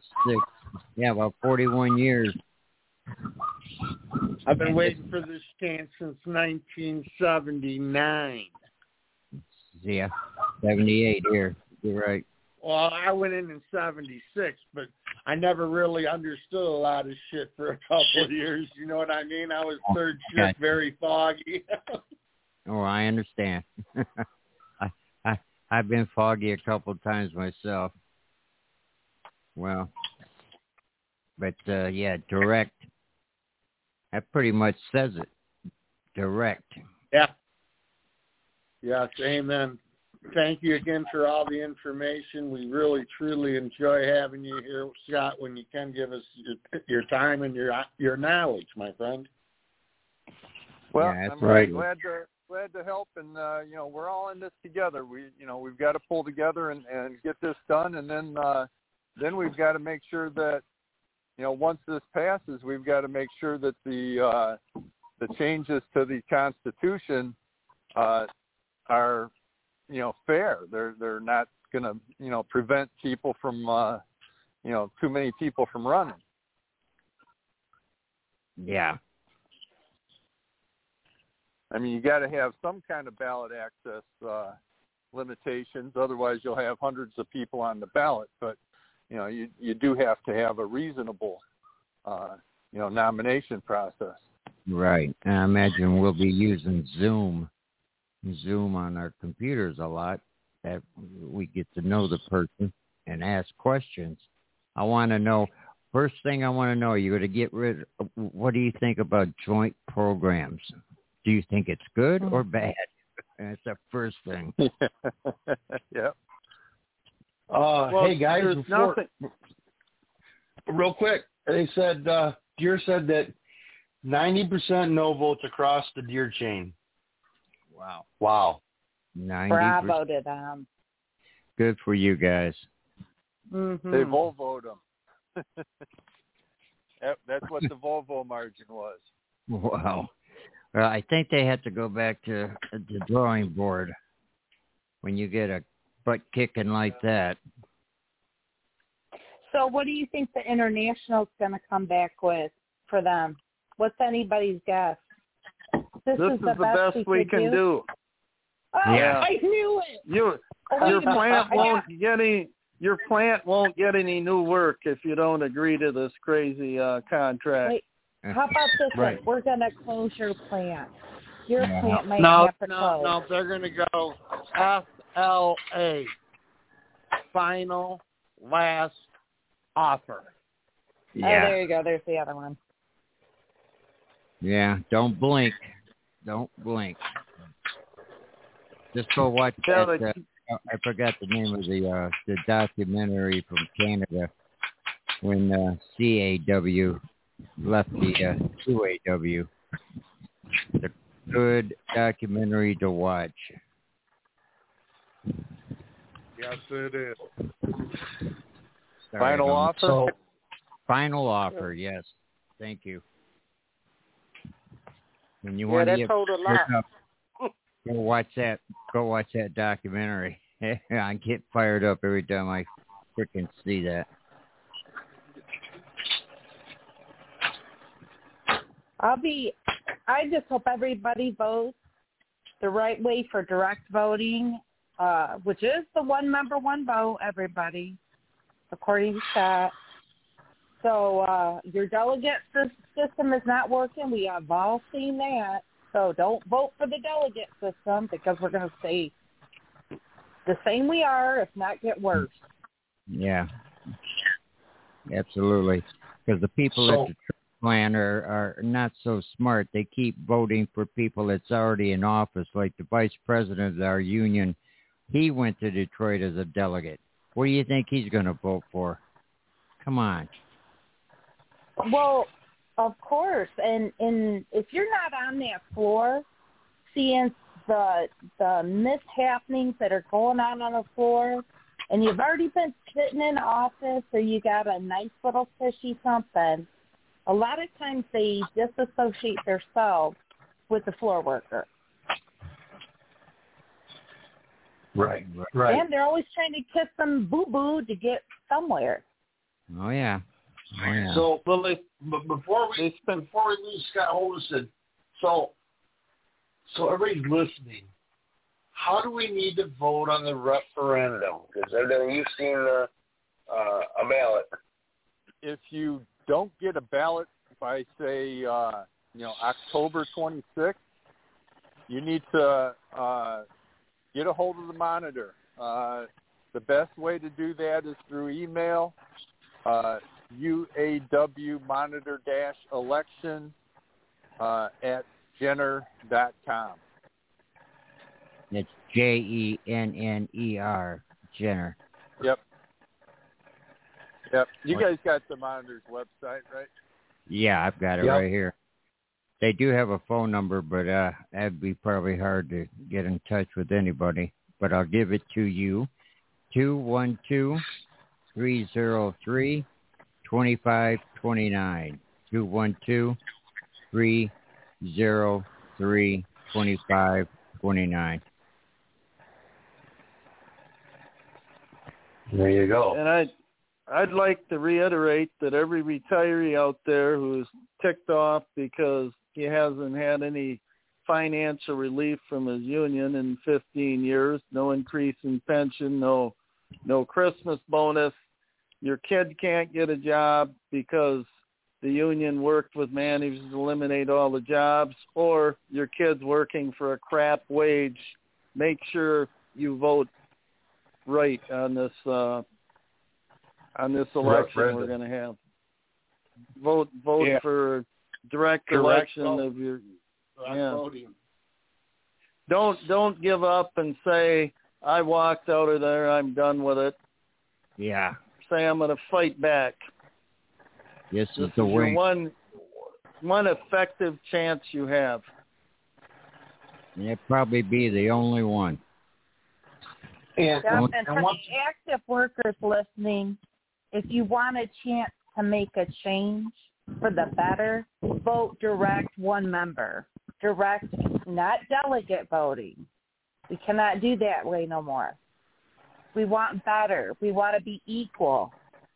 41 years. I've been waiting for this chance since 1979. Yeah, 78 here. You're right. Well, I went in 76, but I never really understood a lot of shit for a couple of years. You know what I mean? I was third shift, very foggy. Oh, I understand. I've been foggy a couple of times myself. Well, but direct. That pretty much says it. Direct. Yeah. Yes, amen. Thank you again for all the information. We really, truly enjoy having you here, Scott, when you can give us your time and your knowledge, my friend. Well, yeah, I'm right. glad to help, and we're all in this together. We've got to pull together and get this done, and then we've got to make sure that once this passes, we've got to make sure that the changes to the Constitution are fair. They're not going to prevent people from too many people from running. Yeah. You got to have some kind of ballot access limitations. Otherwise, you'll have hundreds of people on the ballot. But you do have to have a reasonable nomination process. Right. And I imagine we'll be using Zoom on our computers a lot, that we get to know the person and ask questions. I want to know, first thing I want to know, you're going to get rid of, what do you think about joint programs? Do you think it's good or bad? That's the first thing. Yeah. Hey guys, real quick, they said Deere said that 90% no votes across the Deere chain. Wow. 90%. Bravo to them. Good for you guys. Mm-hmm. They Volvoed them. That's what the Volvo margin was. Wow. Well, I think they have to go back to the drawing board when you get a butt kicking like that. So what do you think the International's going to come back with for them? What's anybody's guess? This is the best we can do. Oh, yeah. I knew it. Your plant won't get any new work if you don't agree to this crazy contract. Wait, how about this one? We're going to close your plant. Your plant might have to close. No, they're going to go FLA, final last offer. Yeah. Oh, there you go. There's the other one. Yeah, don't blink. Don't blink. Just go watch that. I forgot the name of the documentary from Canada when CAW left the UAW. It's a good documentary to watch. Yes, it is. Sorry, Final offer? Final offer, yes. Thank you. When you want to get told a lot. Go watch that documentary. I get fired up every time I freaking see that. I just hope everybody votes the right way for direct voting, which is the one member, one vote, everybody, according to that. So your delegate system is not working. We have all seen that. So don't vote for the delegate system because we're going to stay the same we are, if not get worse. Yeah, absolutely. Because the people at the plan are not so smart. They keep voting for people that's already in office, like the vice president of our union. He went to Detroit as a delegate. What do you think he's going to vote for? Come on. Well, of course, and if you're not on that floor, seeing the mishappenings that are going on the floor, and you've already been sitting in office, or you got a nice little fishy something, a lot of times they disassociate themselves with the floor worker. Right. And they're always trying to kiss some boo-boo to get somewhere. Oh, yeah. So, before we lose Scott Holderson, so everybody's listening. How do we need to vote on the referendum? Because you've seen a ballot. If you don't get a ballot by, say, October 26th, you need to get a hold of the monitor. The best way to do that is through email. UAW monitor-election at Jenner.com. It's JENNER, Jenner. Yep. You guys got the monitor's website, right? Yeah, I've got it right here. They do have a phone number, but that'd be probably hard to get in touch with anybody. But I'll give it to you. 212-303-2529. 212-303-2529. There you go. And I'd like to reiterate that every retiree out there who's ticked off because he hasn't had any financial relief from his union in 15 years, no increase in pension, no Christmas bonus, your kid can't get a job because the union worked with managers to eliminate all the jobs, or your kid's working for a crap wage, make sure you vote right on this election we're going to have. Vote for direct election of your voting. Don't give up and say, I walked out of there, I'm done with it. Yeah. Say, I'm going to fight back. This This is the is your way. one effective chance you have. It'd probably be the only one. And for the active workers listening, if you want a chance to make a change for the better, vote direct one member. Direct, not delegate voting. We cannot do that way no more. We want better. We want to be equal.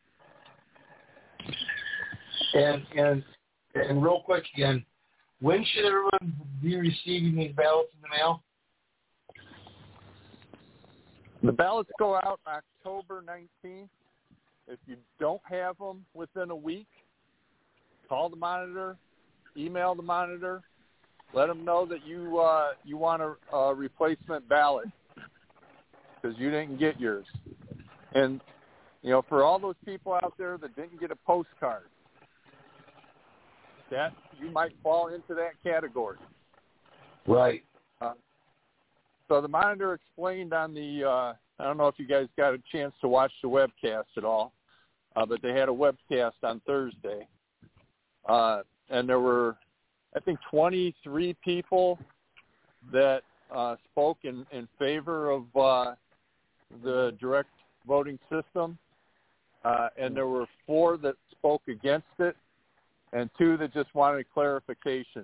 And real quick again, when should everyone be receiving these ballots in the mail? The ballots go out October 19th. If you don't have them within a week, call the monitor, email the monitor, let them know that you want a replacement ballot because you didn't get yours. And, for all those people out there that didn't get a postcard, that you might fall into that category. Right. So the monitor explained on the, I don't know if you guys got a chance to watch the webcast at all, but they had a webcast on Thursday. And there were, I think, 23 people that spoke in favor of the direct voting system. And there were 4 that spoke against it and 2 that just wanted clarifications.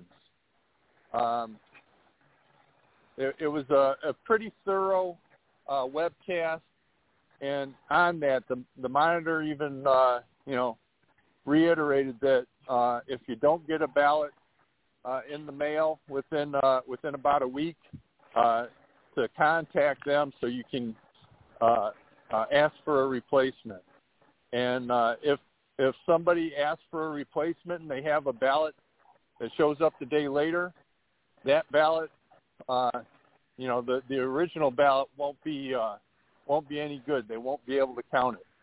It was a pretty thorough webcast, and on that, the monitor even, reiterated that if you don't get a ballot in the mail within about a week, to contact them so you can ask for a replacement. And if somebody asks for a replacement and they have a ballot that shows up the day later, that ballot, the original ballot won't be any good. They won't be able to count it.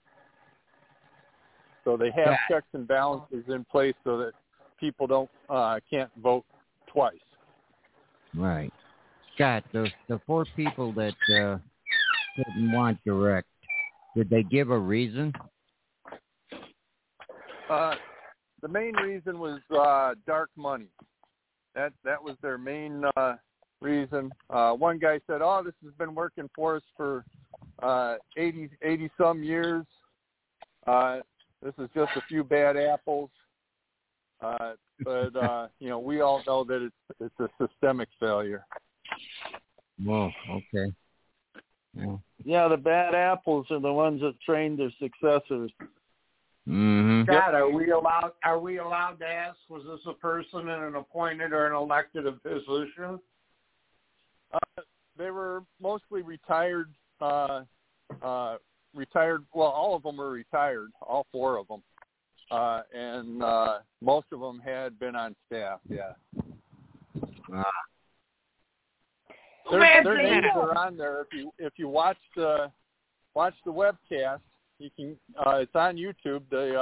So they have checks and balances in place so that people can't vote twice. Right. Scott, the 4 people that didn't want direct, did they give a reason? The main reason was dark money. That was their main reason. One guy said, this has been working for us for 80 some years. This is just a few bad apples. But we all know that it's a systemic failure. Whoa, okay. Yeah, the bad apples are the ones that train their successors. Mm-hmm. Scott, are we allowed to ask, was this a person in an appointed or an elected position? They were mostly retired. Well, all of them were retired, all 4 of them, and most of them had been on staff. Yeah. Their names are on there. If you watch the webcast, you can. It's on YouTube.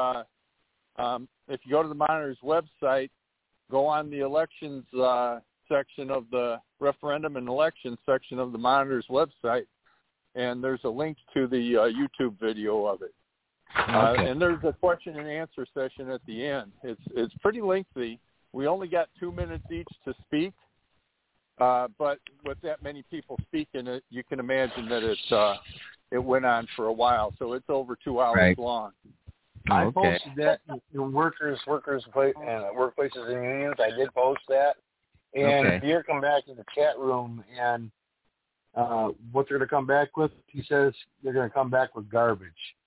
If you go to the monitor's website, go on the elections section of the referendum and elections section of the monitor's website, and there's a link to the YouTube video of it. Okay. And there's a question and answer session at the end. It's pretty lengthy. We only got 2 minutes each to speak, but with that many people speaking, you can imagine that it went on for a while. So it's over 2 hours long. I posted that in workers and workplaces and unions. I did post that. And Pierre come back in the chat room, and what they're going to come back with, he says they're going to come back with garbage.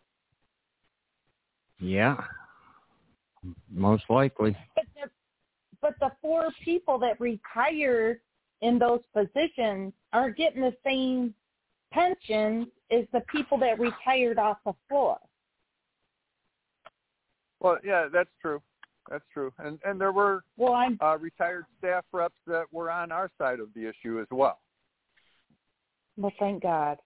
Yeah, most likely. But the 4 people that retired in those positions are getting the same pensions as the people that retired off the floor. Well, yeah, that's true. That's true. And there were retired staff reps that were on our side of the issue as well. Well, thank God.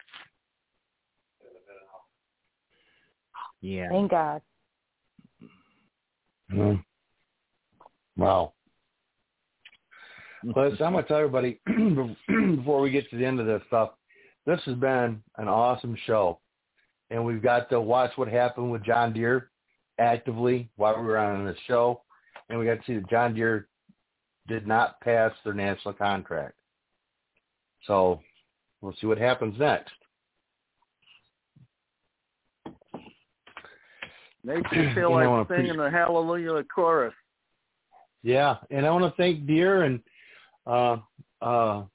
Yeah. Thank God. Mm-hmm. Wow. But I'm going to tell everybody, before we get to the end of this stuff, this has been an awesome show. and we've got to watch what happened with John Deere actively while we were on the show, and we got to see that John Deere did not pass their national contract. So we'll see what happens next. Makes you feel like singing the Hallelujah chorus. Yeah, and I want to thank Deere and Paul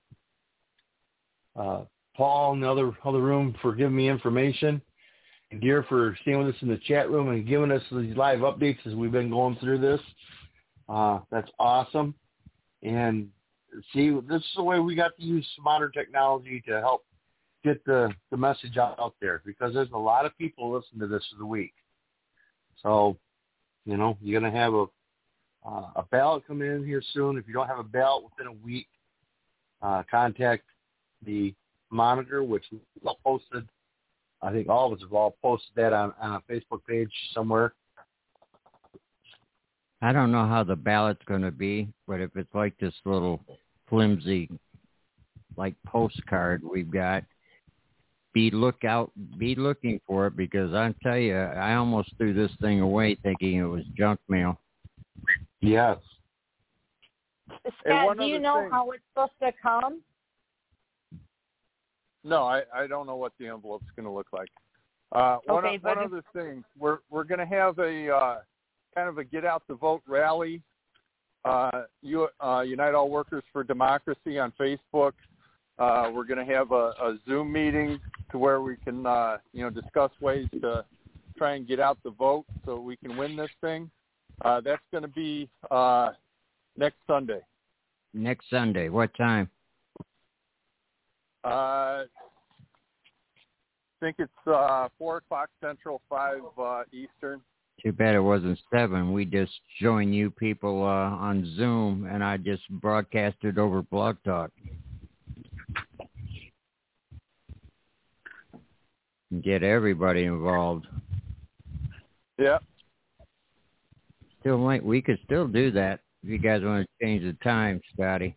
in the other room for giving me information, and Deere for staying with us in the chat room and giving us these live updates as we've been going through this. That's awesome. And see, this is the way we got to use modern technology to help get the message out there, because there's a lot of people listening to this for the week. So, you're going to have a ballot come in here soon. If you don't have a ballot within a week, contact the Monitor, which we posted. I think all of us have all posted that on a Facebook page somewhere. I don't know how the ballot's going to be, but if it's like this little flimsy, like postcard we've got, be looking for it, because I tell you, I almost threw this thing away thinking it was junk mail. Yes. Scott, do you know how it's supposed to come? No, I don't know what the envelope's going to look like. One other thing, we're going to have a kind of a get out the vote rally. Unite All Workers for Democracy on Facebook. We're going to have a Zoom meeting to where we can discuss ways to try and get out the vote so we can win this thing. That's going to be next Sunday. Next Sunday. What time? I think it's 4 o'clock Central, 5 Eastern. Too bad it wasn't 7. We just joined you people on Zoom, and I just broadcasted over Blog Talk. And get everybody involved. Yeah. Still might. We could still do that if you guys want to change the time, Scotty.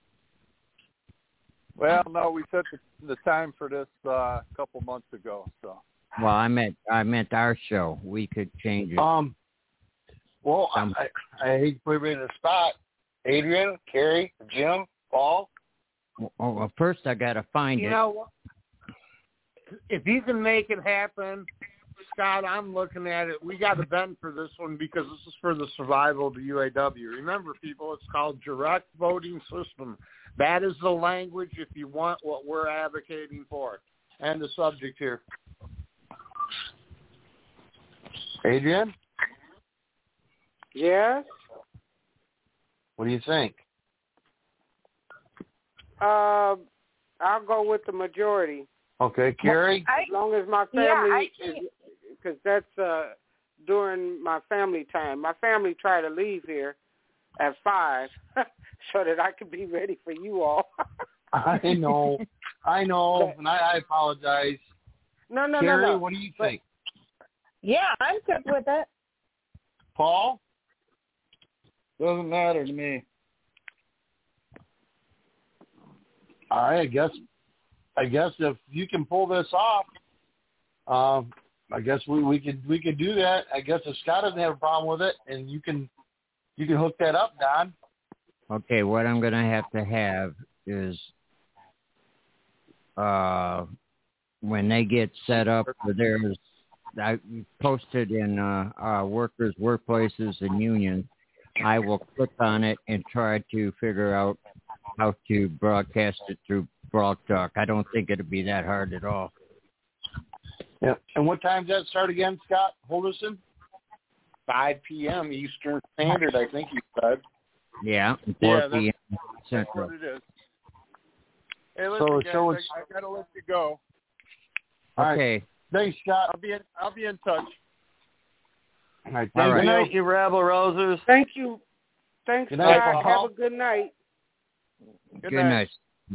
Well, no, we set the time for this a couple months ago. So. Well, I meant our show. We could change it. Well, I hate to put everybody in the spot. Adrian, Carrie, Jim, Paul. Well, first I got to find it. You know, if you can make it happen, Scott, I'm looking at it. We got to bend for this one because this is for the survival of the UAW. Remember, people, it's called direct voting system. That is the language if you want what we're advocating for. And the subject here. Adrian? Yes? What do you think? I'll go with the majority. Okay, Carrie? As long as my family because that's during my family time. My family tried to leave here at 5 so that I could be ready for you all. I know, and I apologize. No. Carrie, what do you think? Yeah, I'm good with it. Paul? Doesn't matter to me. All right, I guess if you can pull this off, I guess we could do that. I guess if Scott doesn't have a problem with it, and you can hook that up, Don. Okay, what I'm going to have is when they get set up for theirs, I posted in workers' workplaces and unions, I will click on it and try to figure out how to broadcast it through Blog Talk. I don't think it'll be that hard at all. Yeah. And what time does that start again, Scott Holderson? 5 p.m. Eastern Standard, I think you said. Yeah, 4 p.m. That's Central. what it is. Hey, listen, guys, I got to let you go. Okay. Right. Thanks, Scott. I'll be in touch. All right. Good night, you rabble-rousers. Thank you. Thanks, good night, Scott. Have a good night. Good night.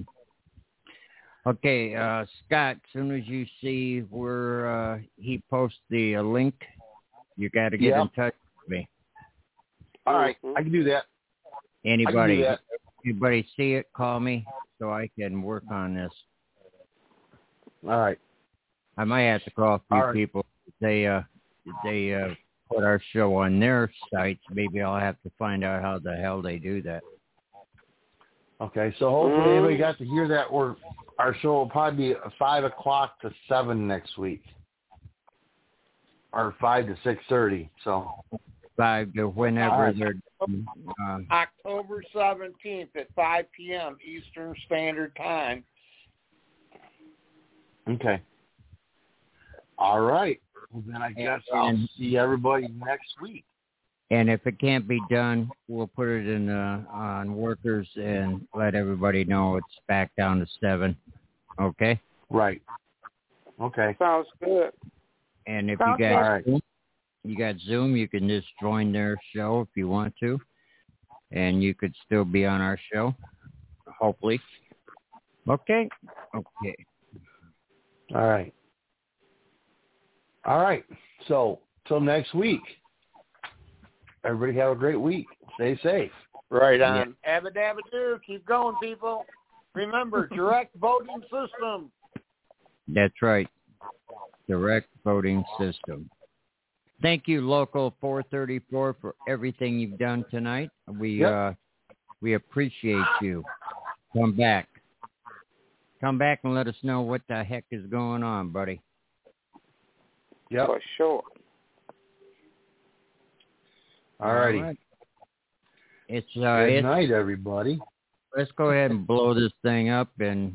Okay, Scott, as soon as you see where he posts the link, you got to get in touch with me. All right, I can do that. Anybody see it, call me so I can work on this. All right. I might have to call a few All right. people. They put our show on their sites. Maybe I'll have to find out how the hell they do that. Okay, so hopefully everybody got to hear that. Our show will probably be 5 o'clock to 7 next week, or 5 to 6:30. So 5 to whenever they're. October 17th at 5 p.m. Eastern Standard Time. Okay. All right. Well, then I guess I'll see everybody next week. And if it can't be done, we'll put it in on workers and let everybody know it's back down to 7. Okay? Right. Okay. Sounds good. And if you got Zoom, you can just join their show if you want to. And you could still be on our show, hopefully. Okay? Okay. All right. All right. So, till next week. Everybody have a great week. Stay safe. Right on. Yeah. Abba-dabba-doo. Keep going, people. Remember, direct voting system. That's right. Direct voting system. Thank you, Local 434, for everything you've done tonight. We appreciate you. Come back. Come back and let us know what the heck is going on, buddy. Yep. For sure. All righty. Right. It's good night, everybody. Let's go ahead and blow this thing up and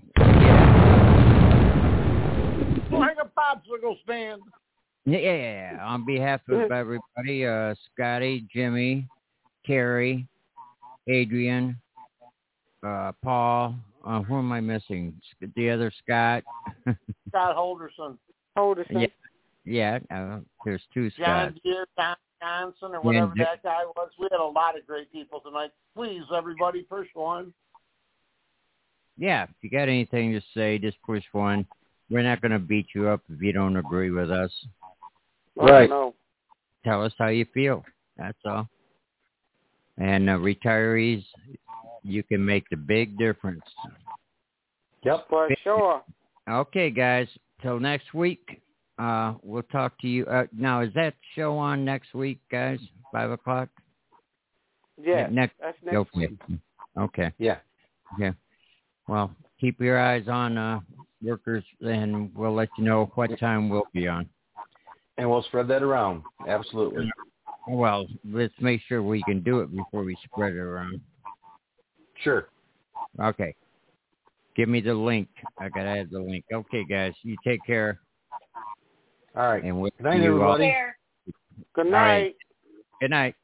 like a popsicle stand. Yeah. On behalf of everybody, Scotty, Jimmy, Carrie, Adrian, Paul. Who am I missing? The other Scott. Scott Holderson. Yeah. There's 2 Scotts. John Deere, Tom Johnson, or whatever that guy was. We had a lot of great people tonight. Please, everybody, push 1. Yeah, if you got anything to say, just push 1. We're not going to beat you up if you don't agree with us. Right. No. Tell us how you feel. That's all. And retirees, you can make the big difference. Yep, for sure. Okay, guys. Till next week. We'll talk to you. Now, is that show on next week, guys? 5 o'clock? Yeah, that's next week. Okay. Yeah. Okay. Well, keep your eyes on workers, and we'll let you know what time we'll be on. And we'll spread that around. Absolutely. Well, let's make sure we can do it before we spread it around. Sure. Okay. Give me the link. I got to add the link. Okay, guys. You take care. All right. And good night, everybody. Good night. Good night.